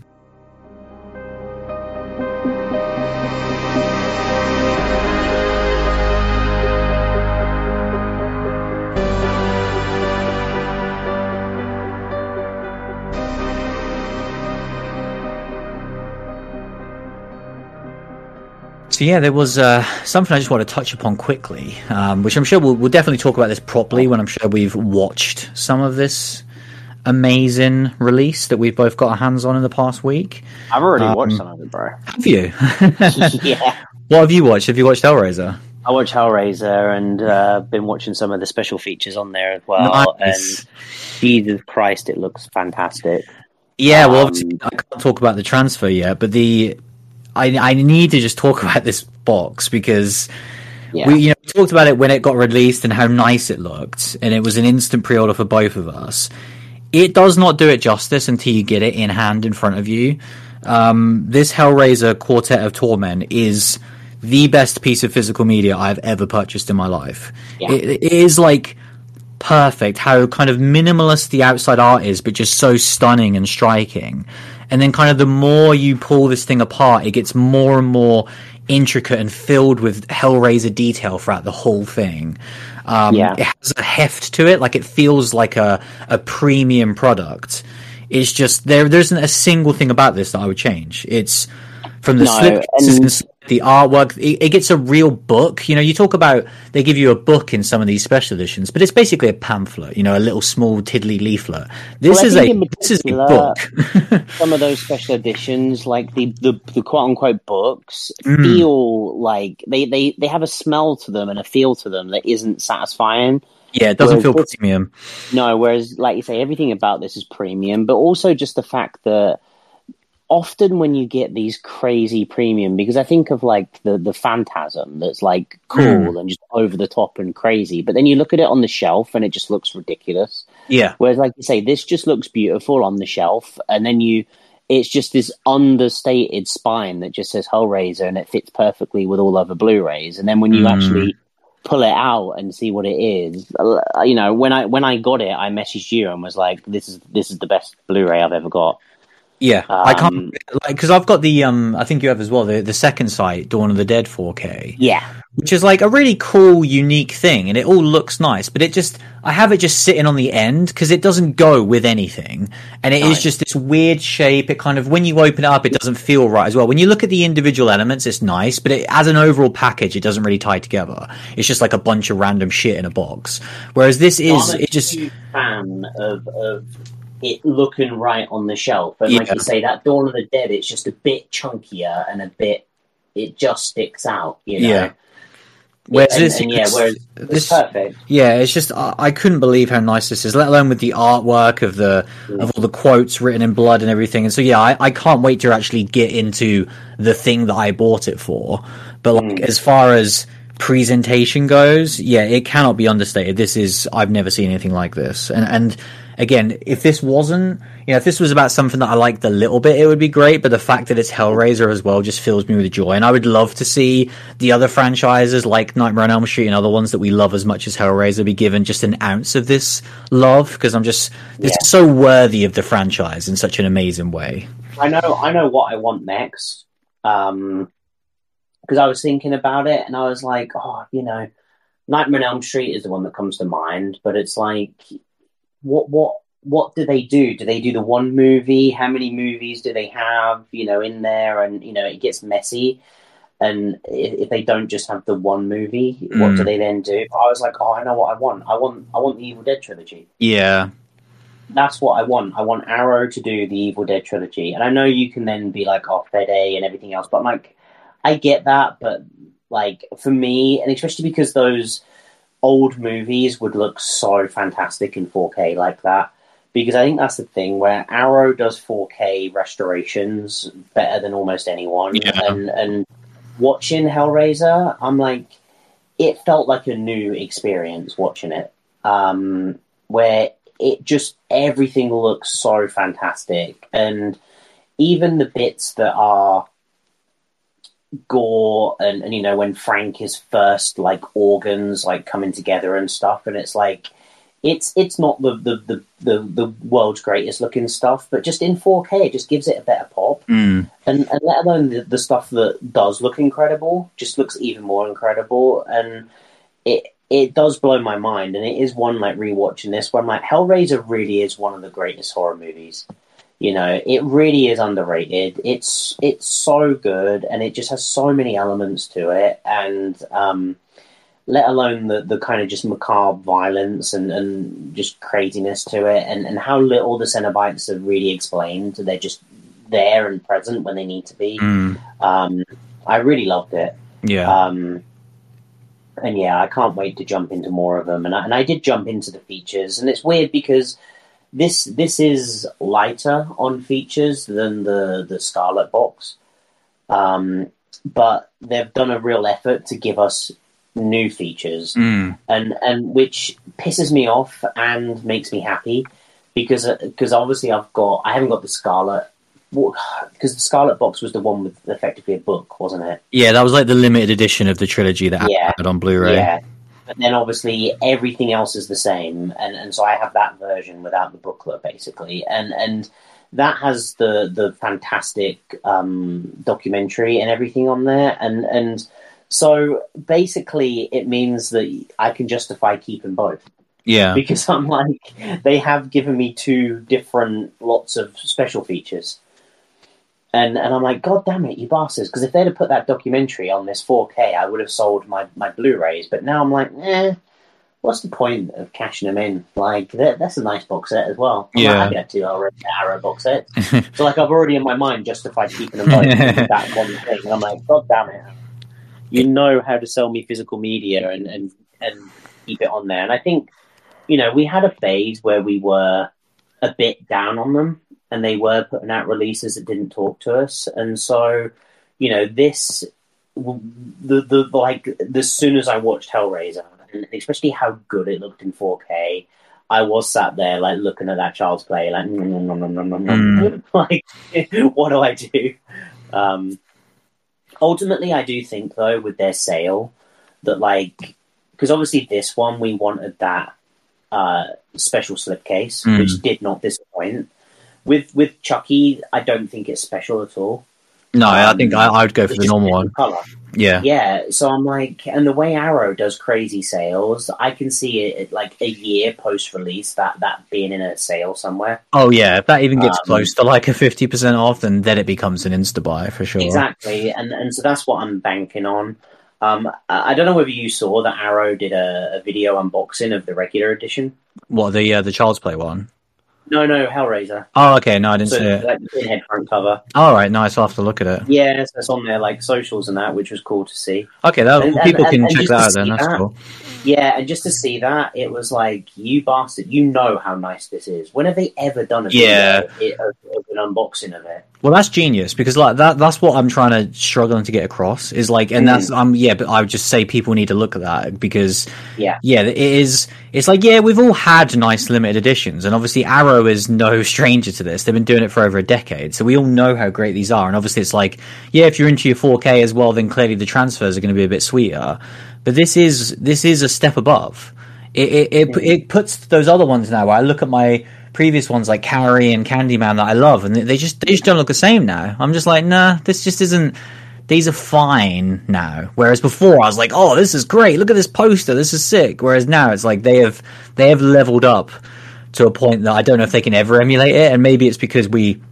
So yeah, there was something I just want to touch upon quickly, which I'm sure we'll definitely talk about this properly when I'm sure we've watched some of this amazing release that we've both got our hands on in the past week. I've already watched some of it, bro. Have you? Yeah. What have you watched? Have you watched Hellraiser? I watched Hellraiser and been watching some of the special features on there as well. Nice. And Jesus Christ, it looks fantastic. Yeah, well, obviously, I can't talk about the transfer yet, but I need to just talk about this box because we talked about it when it got released and how nice it looked, and it was an instant pre-order for both of us. It does not do it justice until you get it in hand in front of you. This Hellraiser Quartet of Torment is the best piece of physical media I've ever purchased in my life. Yeah. It is like perfect how kind of minimalist the outside art is, but just so stunning and striking. And then kind of the more you pull this thing apart, it gets more and more intricate and filled with Hellraiser detail throughout the whole thing. It has a heft to it, like it feels like a premium product. It's just there isn't a single thing about this that I would change. It's from the slip, the artwork, it gets a real book. You know, you talk about they give you a book in some of these special editions, but it's basically a pamphlet. You know, a little small tiddly leaflet. This is a book. Some of those special editions, like the quote unquote books, feel like they have a smell to them and a feel to them that isn't satisfying. Yeah, it doesn't feel premium. No, whereas, like you say, everything about this is premium, but also just the fact that often when you get these crazy premium, because I think of like the Phantasm that's like cool and just over the top and crazy, but then you look at it on the shelf and it just looks ridiculous. Yeah. Whereas, like you say, this just looks beautiful on the shelf, and then it's just this understated spine that just says Hellraiser, and it fits perfectly with all other Blu-rays. And then when you actually pull it out and see what it is, you know, when I got it, I messaged you and was like, "This is the best Blu-ray I've ever got." Yeah, I can't like because I've got the I think you have as well the second sight, Dawn of the Dead 4K. Yeah, Which is like a really cool, unique thing, and it all looks nice. But I have it just sitting on the end because it doesn't go with anything, and it is just this weird shape. It kind of when you open it up, it doesn't feel right as well. When you look at the individual elements, it's nice, but as an overall package, it doesn't really tie together. It's just like a bunch of random shit in a box. Whereas this is, I'm it just huge fan of it looking right on the shelf, and like you say, that Dawn of the Dead, it's just a bit chunkier and a bit. It just sticks out, you know. Yeah. Whereas it's perfect. Yeah, it's just I couldn't believe how nice this is, let alone with the artwork of all the quotes written in blood and everything. And so yeah, I can't wait to actually get into the thing that I bought it for. But like as far as presentation goes, yeah, it cannot be understated. I've never seen anything like this. And again, if this wasn't, if this was about something that I liked a little bit, it would be great. But the fact that it's Hellraiser as well just fills me with joy. And I would love to see the other franchises like Nightmare on Elm Street and other ones that we love as much as Hellraiser be given just an ounce of this love, because this is so worthy of the franchise in such an amazing way. I know what I want next. Because I was thinking about it and I was like, Nightmare on Elm Street is the one that comes to mind, but it's like, what do they do? Do they do the one movie? How many movies do they have, in there? And, it gets messy. And if they don't just have the one movie, what do they then do? I was like, I know what I want. I want the Evil Dead trilogy. Yeah. That's what I want. I want Arrow to do the Evil Dead trilogy. And I know you can then be like, Fede and everything else, but I'm like, I get that, but like for me, and especially because those old movies would look so fantastic in 4K like that, because I think that's the thing where Arrow does 4K restorations better than almost anyone. Yeah. And watching Hellraiser, I'm like, it felt like a new experience watching it, where it just, everything looks so fantastic. And even the bits that are gore and when Frank is first like organs like coming together and stuff, and it's like it's not the world's greatest looking stuff, but just in 4K it just gives it a better pop. And let alone the stuff that does look incredible just looks even more incredible. And it does blow my mind, and it is one like rewatching this one, like Hellraiser really is one of the greatest horror movies. It really is underrated. It's so good, and it just has so many elements to it, and let alone the kind of just macabre violence and just craziness to it, and how little the Cenobites are really explained. They're just there and present when they need to be. I really loved it. Yeah. And yeah, I can't wait to jump into more of them. And I did jump into the features, and it's weird because This is lighter on features than the Scarlet box, but they've done a real effort to give us new features, and which pisses me off and makes me happy because obviously I haven't got the Scarlet, because the Scarlet box was the one with effectively a book, wasn't it? Yeah, that was like the limited edition of the trilogy that had on Blu-ray. Yeah. But then obviously everything else is the same, and so I have that version without the booklet basically, and that has the fantastic documentary and everything on there, and so basically it means that I can justify keeping both. Yeah, because I'm like, they have given me two different lots of special features. And I'm like, God damn it, you bastards. Because if they'd have put that documentary on this 4K, I would have sold my Blu-rays. But now I'm like, what's the point of cashing them in? Like, that's a nice box set as well. I'm not happy to have two Arrow box sets. So, like, I've already in my mind justified keeping them both that one thing. And I'm like, God damn it. You know how to sell me physical media and keep it on there. And I think, we had a phase where we were a bit down on them, and they were putting out releases that didn't talk to us. And so, this, as soon as I watched Hellraiser, and especially how good it looked in 4K, I was sat there, like, looking at that Child's Play, like, like, what do I do? Ultimately, I do think, though, with their sale, that, like, because obviously this one, we wanted that special slipcase, which did not disappoint. With Chucky, I don't think it's special at all. No, I think I would go for the normal one. Color. Yeah. Yeah, so I'm like, and the way Arrow does crazy sales, I can see it like a year post-release, that being in a sale somewhere. Oh, yeah, if that even gets close to like a 50% off, then it becomes an insta-buy for sure. Exactly, and so that's what I'm banking on. I don't know whether you saw that Arrow did a video unboxing of the regular edition. What, the Child's Play one? No, Hellraiser. Oh, okay, no, I didn't see it. Like the Pinhead front cover. All right, nice, I'll have to look at it. Yeah, so it's on their like socials and that, which was cool to see. Okay, people can check that out then, that's cool. Yeah, and just to see that, it was like, you bastard, you know how nice this is. When have they ever done a video of an unboxing of it? Well, that's genius, because like that's what I'm trying to struggling to get across is like, and that's but I would just say people need to look at that because it is. It's like, yeah, we've all had nice limited editions, and obviously Arrow is no stranger to this. They've been doing it for over a decade, so we all know how great these are. And obviously, it's like, yeah, if you're into your 4K as well, then clearly the transfers are going to be a bit sweeter. But this is a step above. It puts those other ones now. Where I look at my previous ones like Carrie and Candyman that I love, and they just don't look the same now. I'm just like, nah, this just isn't. These are fine now. Whereas before I was like, oh, this is great. Look at this poster. This is sick. Whereas now it's like they have leveled up to a point that I don't know if they can ever emulate it. And maybe it's because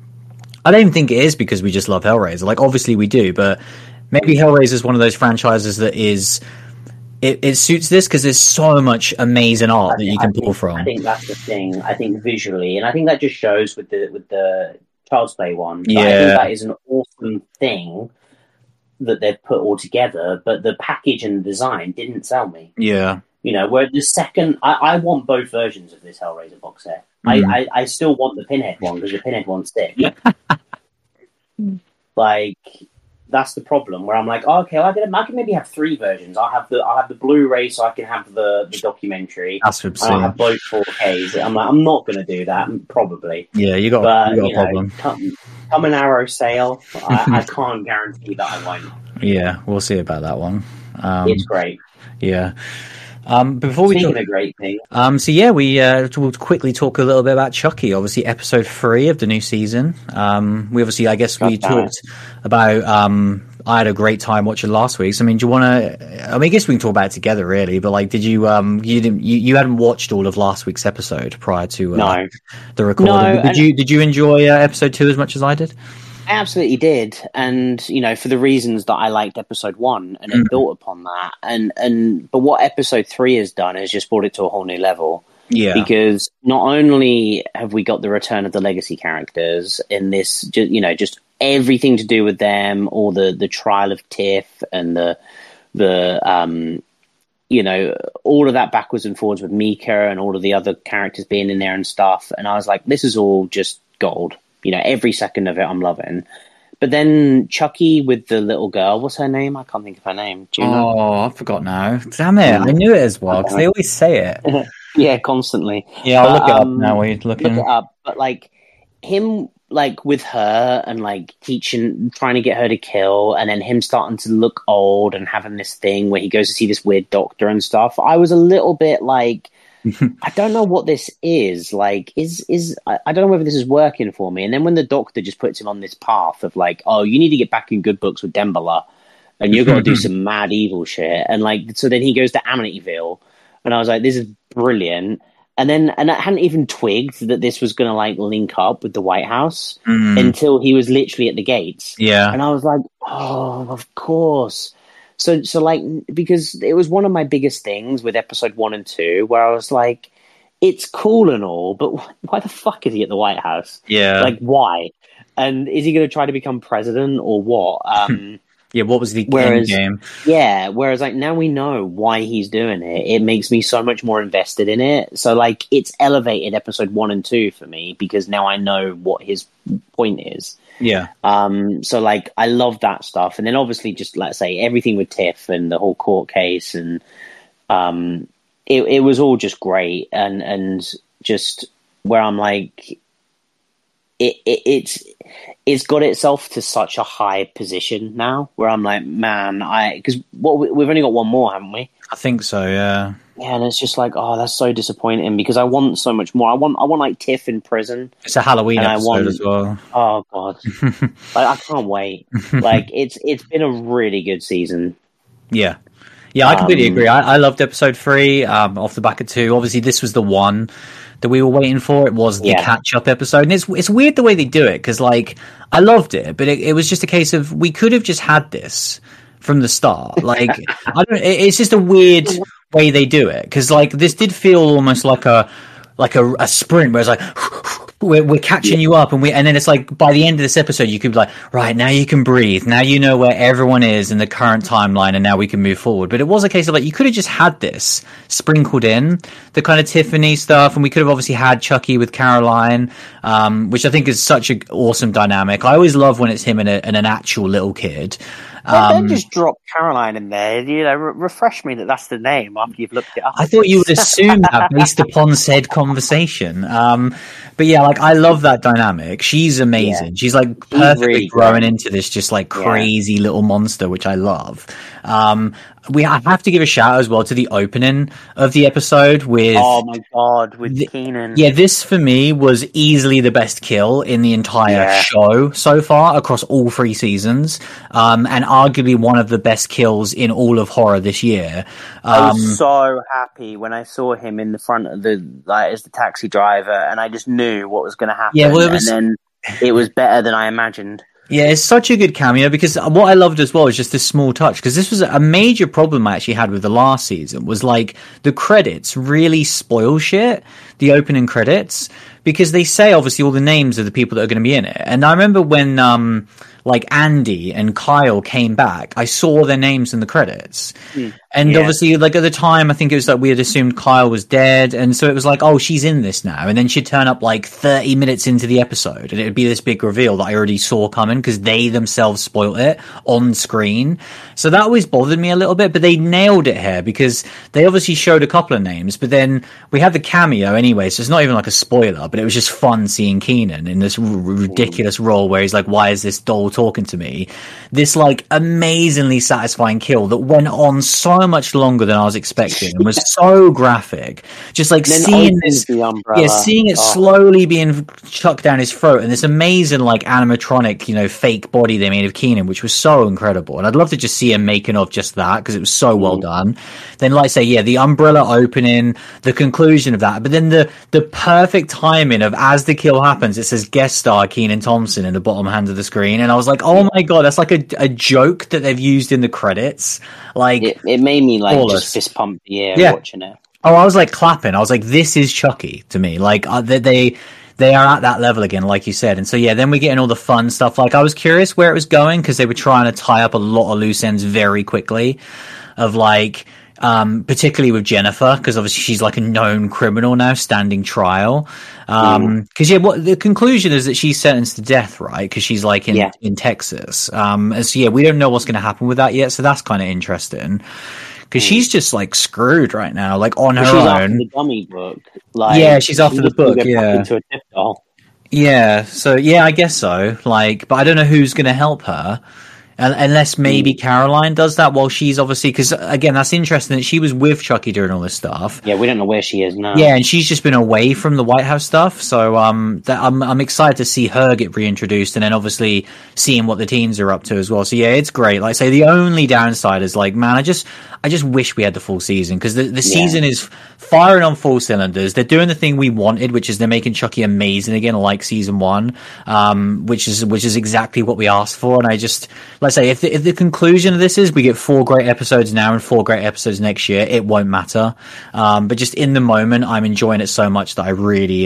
I don't even think it is because we just love Hellraiser. Like, obviously we do, but maybe Hellraiser is one of those franchises that is, it suits this because there's so much amazing art that you can pull from. I think that's the thing. I think visually, and I think that just shows with the Child's Play one. Yeah. I think that is an awesome thing that they've put all together, but the package and the design didn't sell me. Yeah. You know, where the second... I want both versions of this Hellraiser box set. I still want the Pinhead one, because the Pinhead one's sick. Like, that's the problem, where I'm like, oh, okay, I can maybe have three versions. I'll have the Blu-ray, so I can have the documentary. That's what I'll have both 4Ks. I'm like, I'm not going to do that, probably. Yeah, you got a problem. Come an Arrow sale, I can't guarantee that I won't. Yeah, we'll see about that one. It's great. Yeah. Before we Speaking of great things. So yeah, we'll quickly talk a little bit about Chucky. Obviously, episode 3 of the new season. We obviously, I guess, we talked about. I had a great time watching last week's. I mean, do you want to? I mean, I guess we can talk about it together, really. But like, did you? You hadn't watched all of last week's episode prior to the recording. No, did you enjoy episode 2 as much as I did? I absolutely did, and for the reasons that I liked episode 1, and it built upon that. But what episode 3 has done is just brought it to a whole new level. Yeah, because not only have we got the return of the legacy characters in this, just everything to do with them, or the trial of Tiff, and the all of that backwards and forwards with Mika and all of the other characters being in there and stuff. And I was like, this is all just gold. Every second of it I'm loving. But then Chucky with the little girl, what's her name? I can't think of her name. Do you know? Oh, I forgot now. Damn it. I knew it as well, because they always say it. Yeah, constantly. Yeah, I'll look it up now while you're looking. Look it up. But like him, like with her and like teaching, trying to get her to kill, and then him starting to look old and having this thing where he goes to see this weird doctor and stuff. I was a little bit like, I don't know what this is. Like, I don't know whether this is working for me. And then when the doctor just puts him on this path of like, oh, you need to get back in good books with Dembala, and you're going to do some mad evil shit. And like, so then he goes to Amityville, and I was like, this is brilliant. And I hadn't even twigged that this was going to like link up with the White House until he was literally at the gates. Yeah. And I was like, oh, of course. So like, because it was one of my biggest things with episode 1 and 2, where I was like, it's cool and all, but why the fuck is he at the White House? Yeah. Like, why? And is he going to try to become president or what? Yeah, what was the end game? Yeah, whereas like now we know why he's doing it. It makes me so much more invested in it. So like, it's elevated episode 1 and 2 for me, because now I know what his point is. Yeah. So like, I love that stuff. And then obviously just, let's say, everything with Tiff and the whole court case, and it was all just great. And just where I'm like, it's got itself to such a high position now, where I'm like, man, because we've only got one more, haven't we? I think so, yeah. Yeah, and it's just like, oh, that's so disappointing because I want so much more. I want like Tiff in prison, It's a Halloween and I episode want. as well. Oh God, I can't wait. Like it's been a really good season. Yeah. Yeah, I completely agree. I loved episode 3 off the back of 2. Obviously, this was the one that we were waiting for. It was the catch-up episode. And it's weird the way they do it because, like, I loved it, but it was just a case of we could have just had this from the start. Like, it's just a weird way they do it because, like, this did feel almost like a sprint where it's like we're catching you up and then it's like by the end of this episode you could be like, right, now you can breathe, now you know where everyone is in the current timeline and now we can move forward. But it was a case of like you could have just had this sprinkled in the kind of Tiffany stuff, and we could have obviously had Chucky with Caroline, which I think is such an awesome dynamic. I always love when it's him and an actual little kid. Then just drop Caroline in there. You know, refresh me that's the name after you've looked it up. I thought you would assume that based upon said conversation. But yeah, like I love that dynamic. She's amazing. Yeah. She's like perfectly really growing into this just like crazy little monster, which I love. I have to give a shout as well to the opening of the episode with Keenan. Yeah, this for me was easily the best kill in the entire show so far across all 3 seasons, and arguably one of the best kills in all of horror this year. I was so happy when I saw him in the front of as the taxi driver, and I just knew what was going to happen. Yeah, well, and then it was better than I imagined. Yeah, it's such a good cameo because what I loved as well is just this small touch, because this was a major problem I actually had with the last season was like the credits really spoil shit, the opening credits, because they say obviously all the names of the people that are going to be in it. And I remember when like Andy and Kyle came back, I saw their names in the credits. And obviously, like at the time, I think it was like we had assumed Kyle was dead, and so it was like, oh, she's in this now, and then she'd turn up like 30 minutes into the episode, and it would be this big reveal that I already saw coming because they themselves spoiled it on screen. So that always bothered me a little bit, but they nailed it here because they obviously showed a couple of names, but then we had the cameo anyway, so it's not even like a spoiler, but it was just fun seeing Keenan in this ridiculous role where he's like, why is this doll talking to me? This like amazingly satisfying kill that went on so much longer than I was expecting and was so graphic. Just like seeing this, seeing it slowly being chucked down his throat, and this amazing like animatronic, you know, fake body they made of Keenan, which was so incredible. And I'd love to just see a making of just that because it was so well done. Then, like I say, yeah, the umbrella opening, the conclusion of that, but then the perfect timing of as the kill happens, it says guest star Kenan Thompson in the bottom hand of the screen, and I was like, oh my god, that's like a joke that they've used in the credits. Like it made me like just fist pump the air watching it. Oh, I was like clapping. I was like, this is Chucky to me. Like they are at that level again, like you said. And so, yeah, then we get in all the fun stuff. Like I was curious where it was going because they were trying to tie up a lot of loose ends very quickly of like, particularly with Jennifer, because obviously she's like a known criminal now, standing trial. Because what the conclusion is that she's sentenced to death, right? Because she's like in Texas. And so yeah, we don't know what's going to happen with that yet. So that's kind of interesting. Because she's just like screwed right now, like on her she's own. After the dummy book, like, yeah, she's after the book. Yeah, into a Tiff doll. Yeah, so yeah, I guess so. Like, but I don't know who's going to help her. Unless maybe Caroline does that while she's obviously, because again, that's interesting that she was with Chucky during all this stuff. Yeah, we don't know where she is now. Yeah, and she's just been away from the White House stuff. So I'm excited to see her get reintroduced, and then obviously seeing what the teens are up to as well. So yeah, it's great. Like I say, the only downside is like, man, I just wish we had the full season because the season is firing on full cylinders. They're doing the thing we wanted, which is they're making Chucky amazing again, like season 1, which is exactly what we asked for. And I just, let's say, if the conclusion of this is we get 4 great episodes now and 4 great episodes next year, it won't matter. But just in the moment, I'm enjoying it so much that I really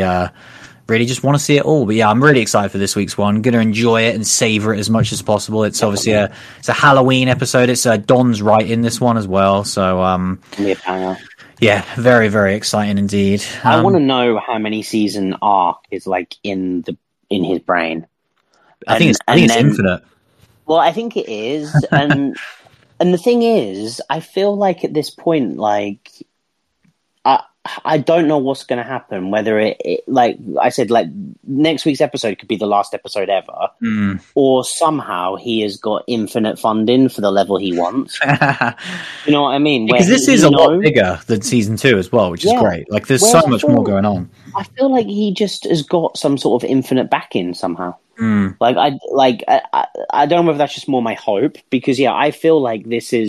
just want to see it all. But yeah, I'm really excited for this week's one. I'm going to enjoy it and savor it as much as possible. It's obviously it's a Halloween episode. It's Don's writing this one as well. So yeah, very, very exciting indeed. I want to know how many season arc is like in his brain. I think it's infinite. Well, I think it is, and the thing is, I feel like at this point, like, I don't know what's going to happen. Whether like I said, like next week's episode could be the last episode ever, or somehow he has got infinite funding for the level he wants. You know what I mean? Because this is a lot bigger than season 2 as well, which is great. Like, there's so much more going on. I feel like he just has got some sort of infinite backing somehow. Like I don't know if that's just more my hope, because I feel like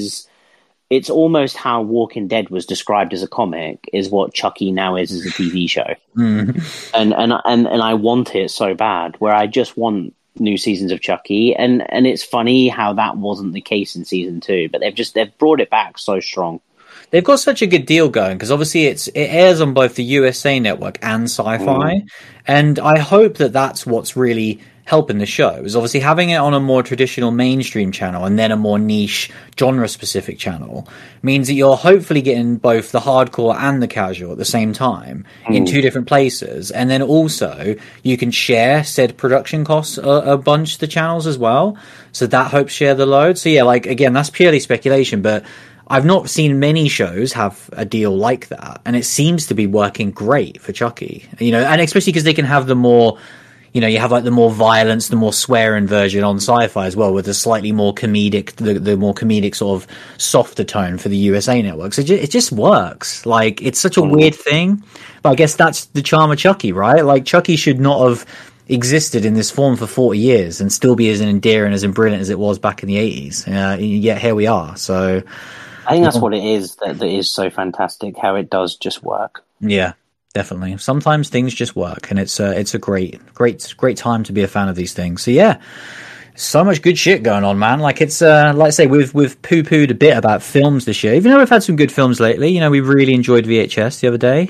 it's almost how Walking Dead was described as a comic is what Chucky now is as a TV show. And I want it so bad, where I just want new seasons of Chucky, and it's funny how that wasn't the case in season 2, but they've brought it back so strong. They've got such a good deal going, because obviously it airs on both the USA Network and Sci-Fi, and I hope that that's what's really helping the show, is obviously having it on a more traditional mainstream channel and then a more niche genre-specific channel means that you're hopefully getting both the hardcore and the casual at the same time in 2 different places, and then also you can share said production costs a bunch to the channels as well, so that helps share the load. So like, again, that's purely speculation, but I've not seen many shows have a deal like that, and it seems to be working great for Chucky, and especially because they can have the more, you have like the more violence, the more swearing version on Sci-Fi as well, with the slightly more comedic, the more comedic sort of softer tone for the USA Network. So it just works. Like, it's such a weird thing, but I guess that's the charm of Chucky, right? Like, Chucky should not have existed in this form for 40 years and still be as endearing, as brilliant as it was back in the 80s. Yet here we are. So I think that's what it is that is so fantastic, how it does just work. Yeah. Definitely. Sometimes things just work, and it's a great time to be a fan of these things. So so much good shit going on, man. Like, it's like I say, we've poo-pooed a bit about films this year, even though we've had some good films lately. We really enjoyed VHS the other day.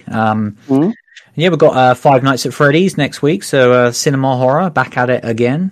We've got Five Nights at Freddy's next week, so cinema horror back at it again.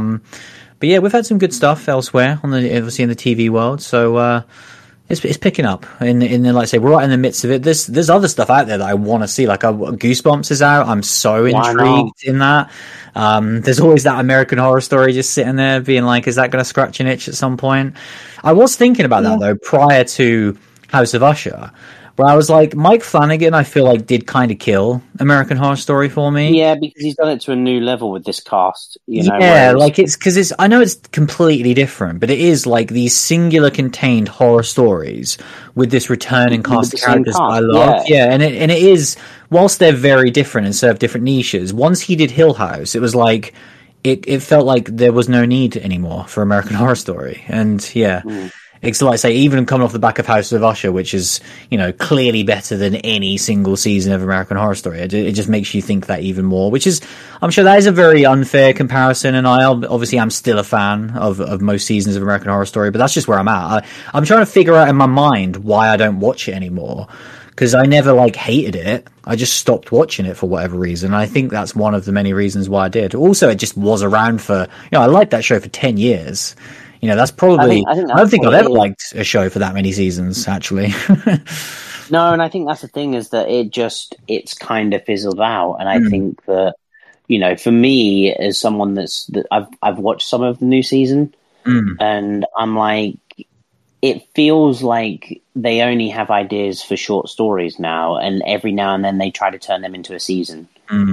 But we've had some good stuff elsewhere obviously in the TV world. So it's picking up in the, like I say, we're right in the midst of it. There's other stuff out there that I want to see. Like, Goosebumps is out. I'm so intrigued in that. There's always that American Horror Story just sitting there being like, is that going to scratch an itch at some point? I was thinking about that though prior to House of Usher, where I was like, Mike Flanagan, I feel like, did kind of kill American Horror Story for me. Yeah, because he's done it to a new level with this cast. Like, it's because I know it's completely different, but it is like these singular contained horror stories with this returning cast of characters that I love. And it is, whilst they're very different and serve different niches, once he did Hill House, it was like, it felt like there was no need anymore for American Horror Story. And it's like I say, even coming off the back of House of Usher, which is, clearly better than any single season of American Horror Story. It just makes you think that even more, which is, I'm sure that is a very unfair comparison. And I'm still a fan of most seasons of American Horror Story, but that's just where I'm at. I'm trying to figure out in my mind why I don't watch it anymore. Because I never hated it. I just stopped watching it for whatever reason. I think that's one of the many reasons why I did. Also, it just was around for, I liked that show for 10 years. That's probably, I don't think I've ever liked a show for that many seasons, actually. No, and I think that's the thing, is that it's kind of fizzled out. And I think that, for me, as someone that I've watched some of the new season, and I'm like, it feels like they only have ideas for short stories now, and every now and then they try to turn them into a season.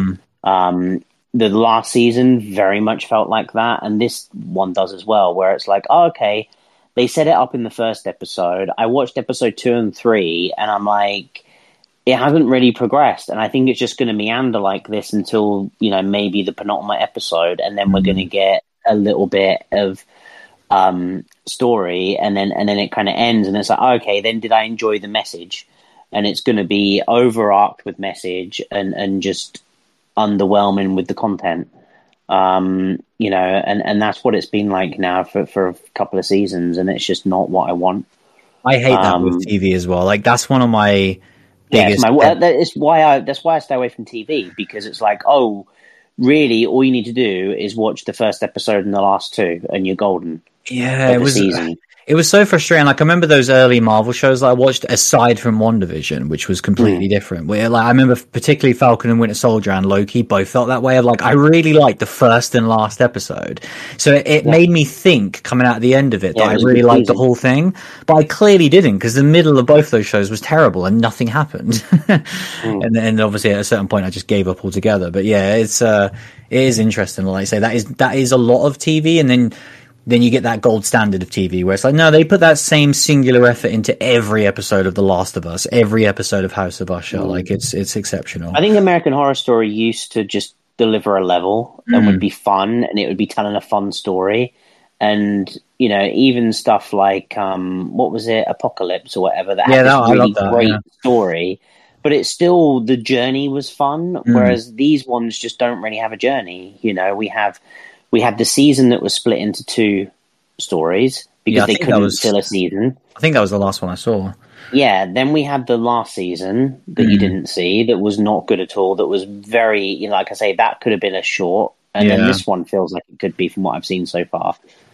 The last season very much felt like that, and this one does as well, where it's like, oh, okay, they set it up in the first episode. I watched episode 2 and 3, and I'm like, it hasn't really progressed, and I think it's just going to meander like this until, maybe the penultimate episode, and then we're going to get a little bit of story, and then it kind of ends, and it's like, okay, then did I enjoy the message? And it's going to be overarched with message and just underwhelming with the content, and that's what it's been like now for a couple of seasons, and it's just not what I want. I hate that with TV as well. Like, that's one of my biggest. That's why I stay away from TV, because it's like, oh, really, all you need to do is watch the first episode and the last 2, and you're golden. Yeah, it was. Season. It was so frustrating. Like, I remember those early Marvel shows that I watched, aside from WandaVision, which was completely different. Where, like, I remember particularly Falcon and Winter Soldier and Loki both felt that way. Of like, I really liked the first and last episode, so it made me think coming out at the end of it that I really liked the whole thing. But I clearly didn't, because the middle of both those shows was terrible and nothing happened. And then obviously at a certain point I just gave up altogether. But yeah, it is interesting. Like I say, that is a lot of TV, and then you get that gold standard of TV where it's like, no, they put that same singular effort into every episode of The Last of Us, every episode of House of Usher. Like, it's exceptional. I think American Horror Story used to just deliver a level and would be fun, and it would be telling a fun story. And, you know, even stuff like, what was it, Apocalypse or whatever, that had this really great story. But it's still, the journey was fun, whereas these ones just don't really have a journey. You know, we had the season that was split into 2 stories because they couldn't fill a season. I think that was the last one I saw. Yeah, then we had the last season that you didn't see, that was not good at all, that was very, you know, like I say, that could have been a short, and then this one feels like it could be from what I've seen so far.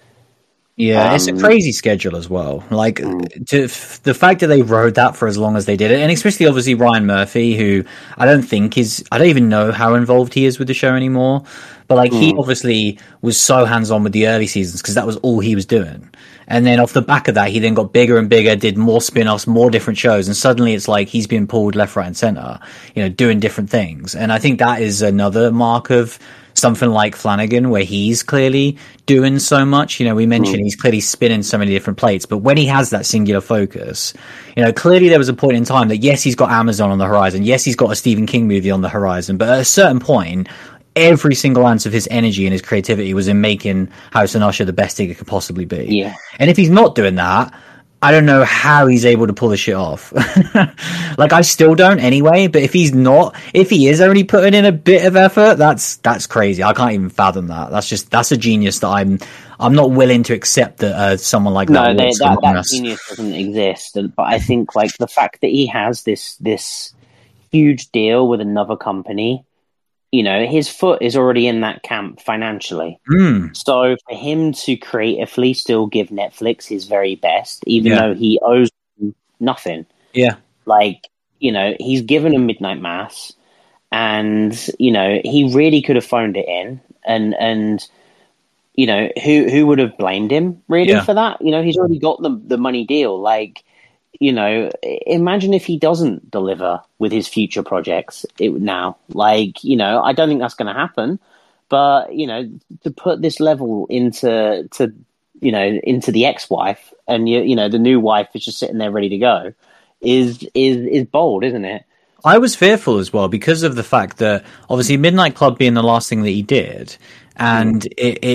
Yeah, it's a crazy schedule as well. Like, the fact that they rode that for as long as they did it, and especially obviously Ryan Murphy, who I don't even know how involved he is with the show anymore. But like, he obviously was so hands-on with the early seasons because that was all he was doing. And then off the back of that, he then got bigger and bigger, did more spin-offs, more different shows. And suddenly it's like he's being pulled left, right and center, you know, doing different things. And I think that is another mark of something like Flanagan, where he's clearly doing so much. You know, we mentioned he's clearly spinning so many different plates, but when he has that singular focus, you know, clearly there was a point in time that, yes, he's got Amazon on the horizon. Yes, he's got a Stephen King movie on the horizon. But at a certain point, every single ounce of his energy and his creativity was in making House of Usher the best thing it could possibly be. Yeah. And if he's not doing that, I don't know how he's able to pull this shit off. Like, I still don't anyway, but if he is only putting in a bit of effort, that's crazy. I can't even fathom that. That's a genius that I'm not willing to accept that someone like that. No, that genius doesn't exist. But I think, like, the fact that he has this huge deal with another company, you know, his foot is already in that camp financially. So for him to creatively still give Netflix his very best, even though he owes them nothing. Yeah. Like, you know, he's given a Midnight Mass, and, you know, he really could have phoned it in. And you know, who would have blamed him really for that? You know, he's already got the money deal. Like, you know, imagine if he doesn't deliver with his future projects now. Like, you know, I don't think that's going to happen. But, you know, to put this level into the ex-wife, and you know, the new wife is just sitting there ready to go, is bold, isn't it? I was fearful as well because of the fact that obviously Midnight Club being the last thing that he did, and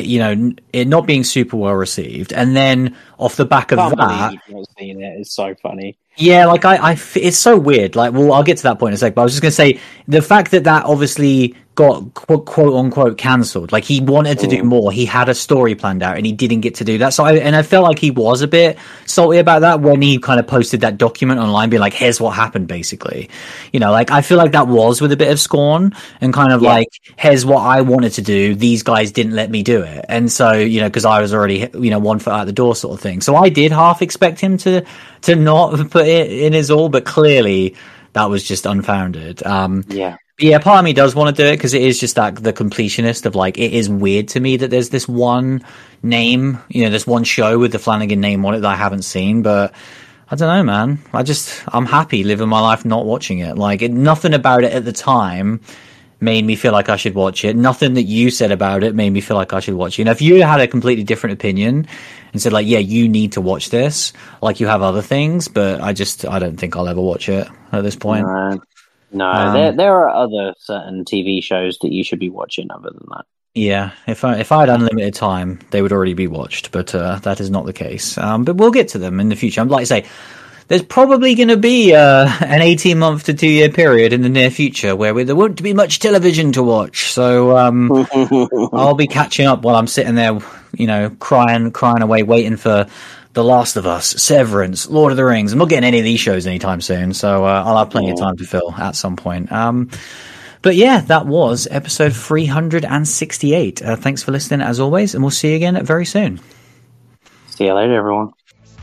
it not being super well received, and then off the back of that, you've not seen it. It's so funny. Yeah, like it's so weird. Like, well, I'll get to that point in a sec, but I was just going to say the fact that obviously got quote unquote cancelled. Like, he wanted to do more. He had a story planned out and he didn't get to do that. So I felt like he was a bit salty about that when he kind of posted that document online being like, here's what happened, basically. You know, like, I feel like that was with a bit of scorn and kind of like, here's what I wanted to do. These guys didn't let me do it. And so, you know, because I was already, you know, 1 foot out the door sort of thing. So I did half expect him to not put it in his all, but clearly that was just unfounded. Yeah, part of me does want to do it because it is just that the completionist of, like, it is weird to me that there's this one name, you know, this one show with the Flanagan name on it that I haven't seen, but I don't know, man. I'm happy living my life not watching it. Like, nothing about it at the time made me feel like I should watch it. Nothing that you said about it made me feel like I should watch it. You know, if you had a completely different opinion and said, like, yeah, you need to watch this, like you have other things, but I don't think I'll ever watch it at this point. No, there are other certain TV shows that you should be watching other than that. Yeah, if I had unlimited time, they would already be watched, but that is not the case. But we'll get to them in the future. I'd like to say, there's probably going to be an 18-month to 2-year period in the near future where there won't be much television to watch. So I'll be catching up while I'm sitting there, you know, crying away, waiting for The Last of Us, Severance, Lord of the Rings. I'm not getting any of these shows anytime soon, so I'll have plenty of time to fill at some point. But yeah, that was episode 368. Thanks for listening as always, and we'll see you again very soon. See you later, everyone.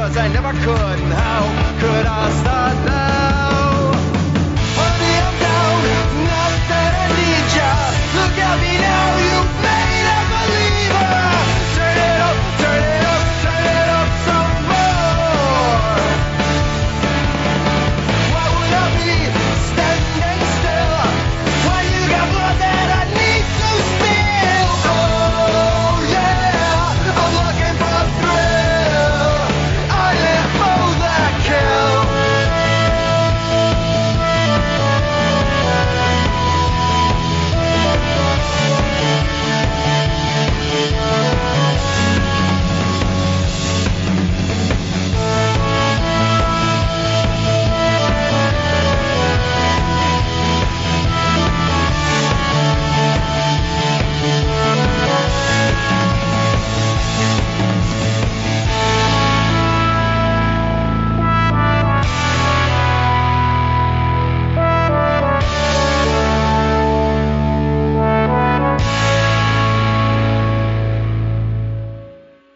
'cause I never could. And how could I stop?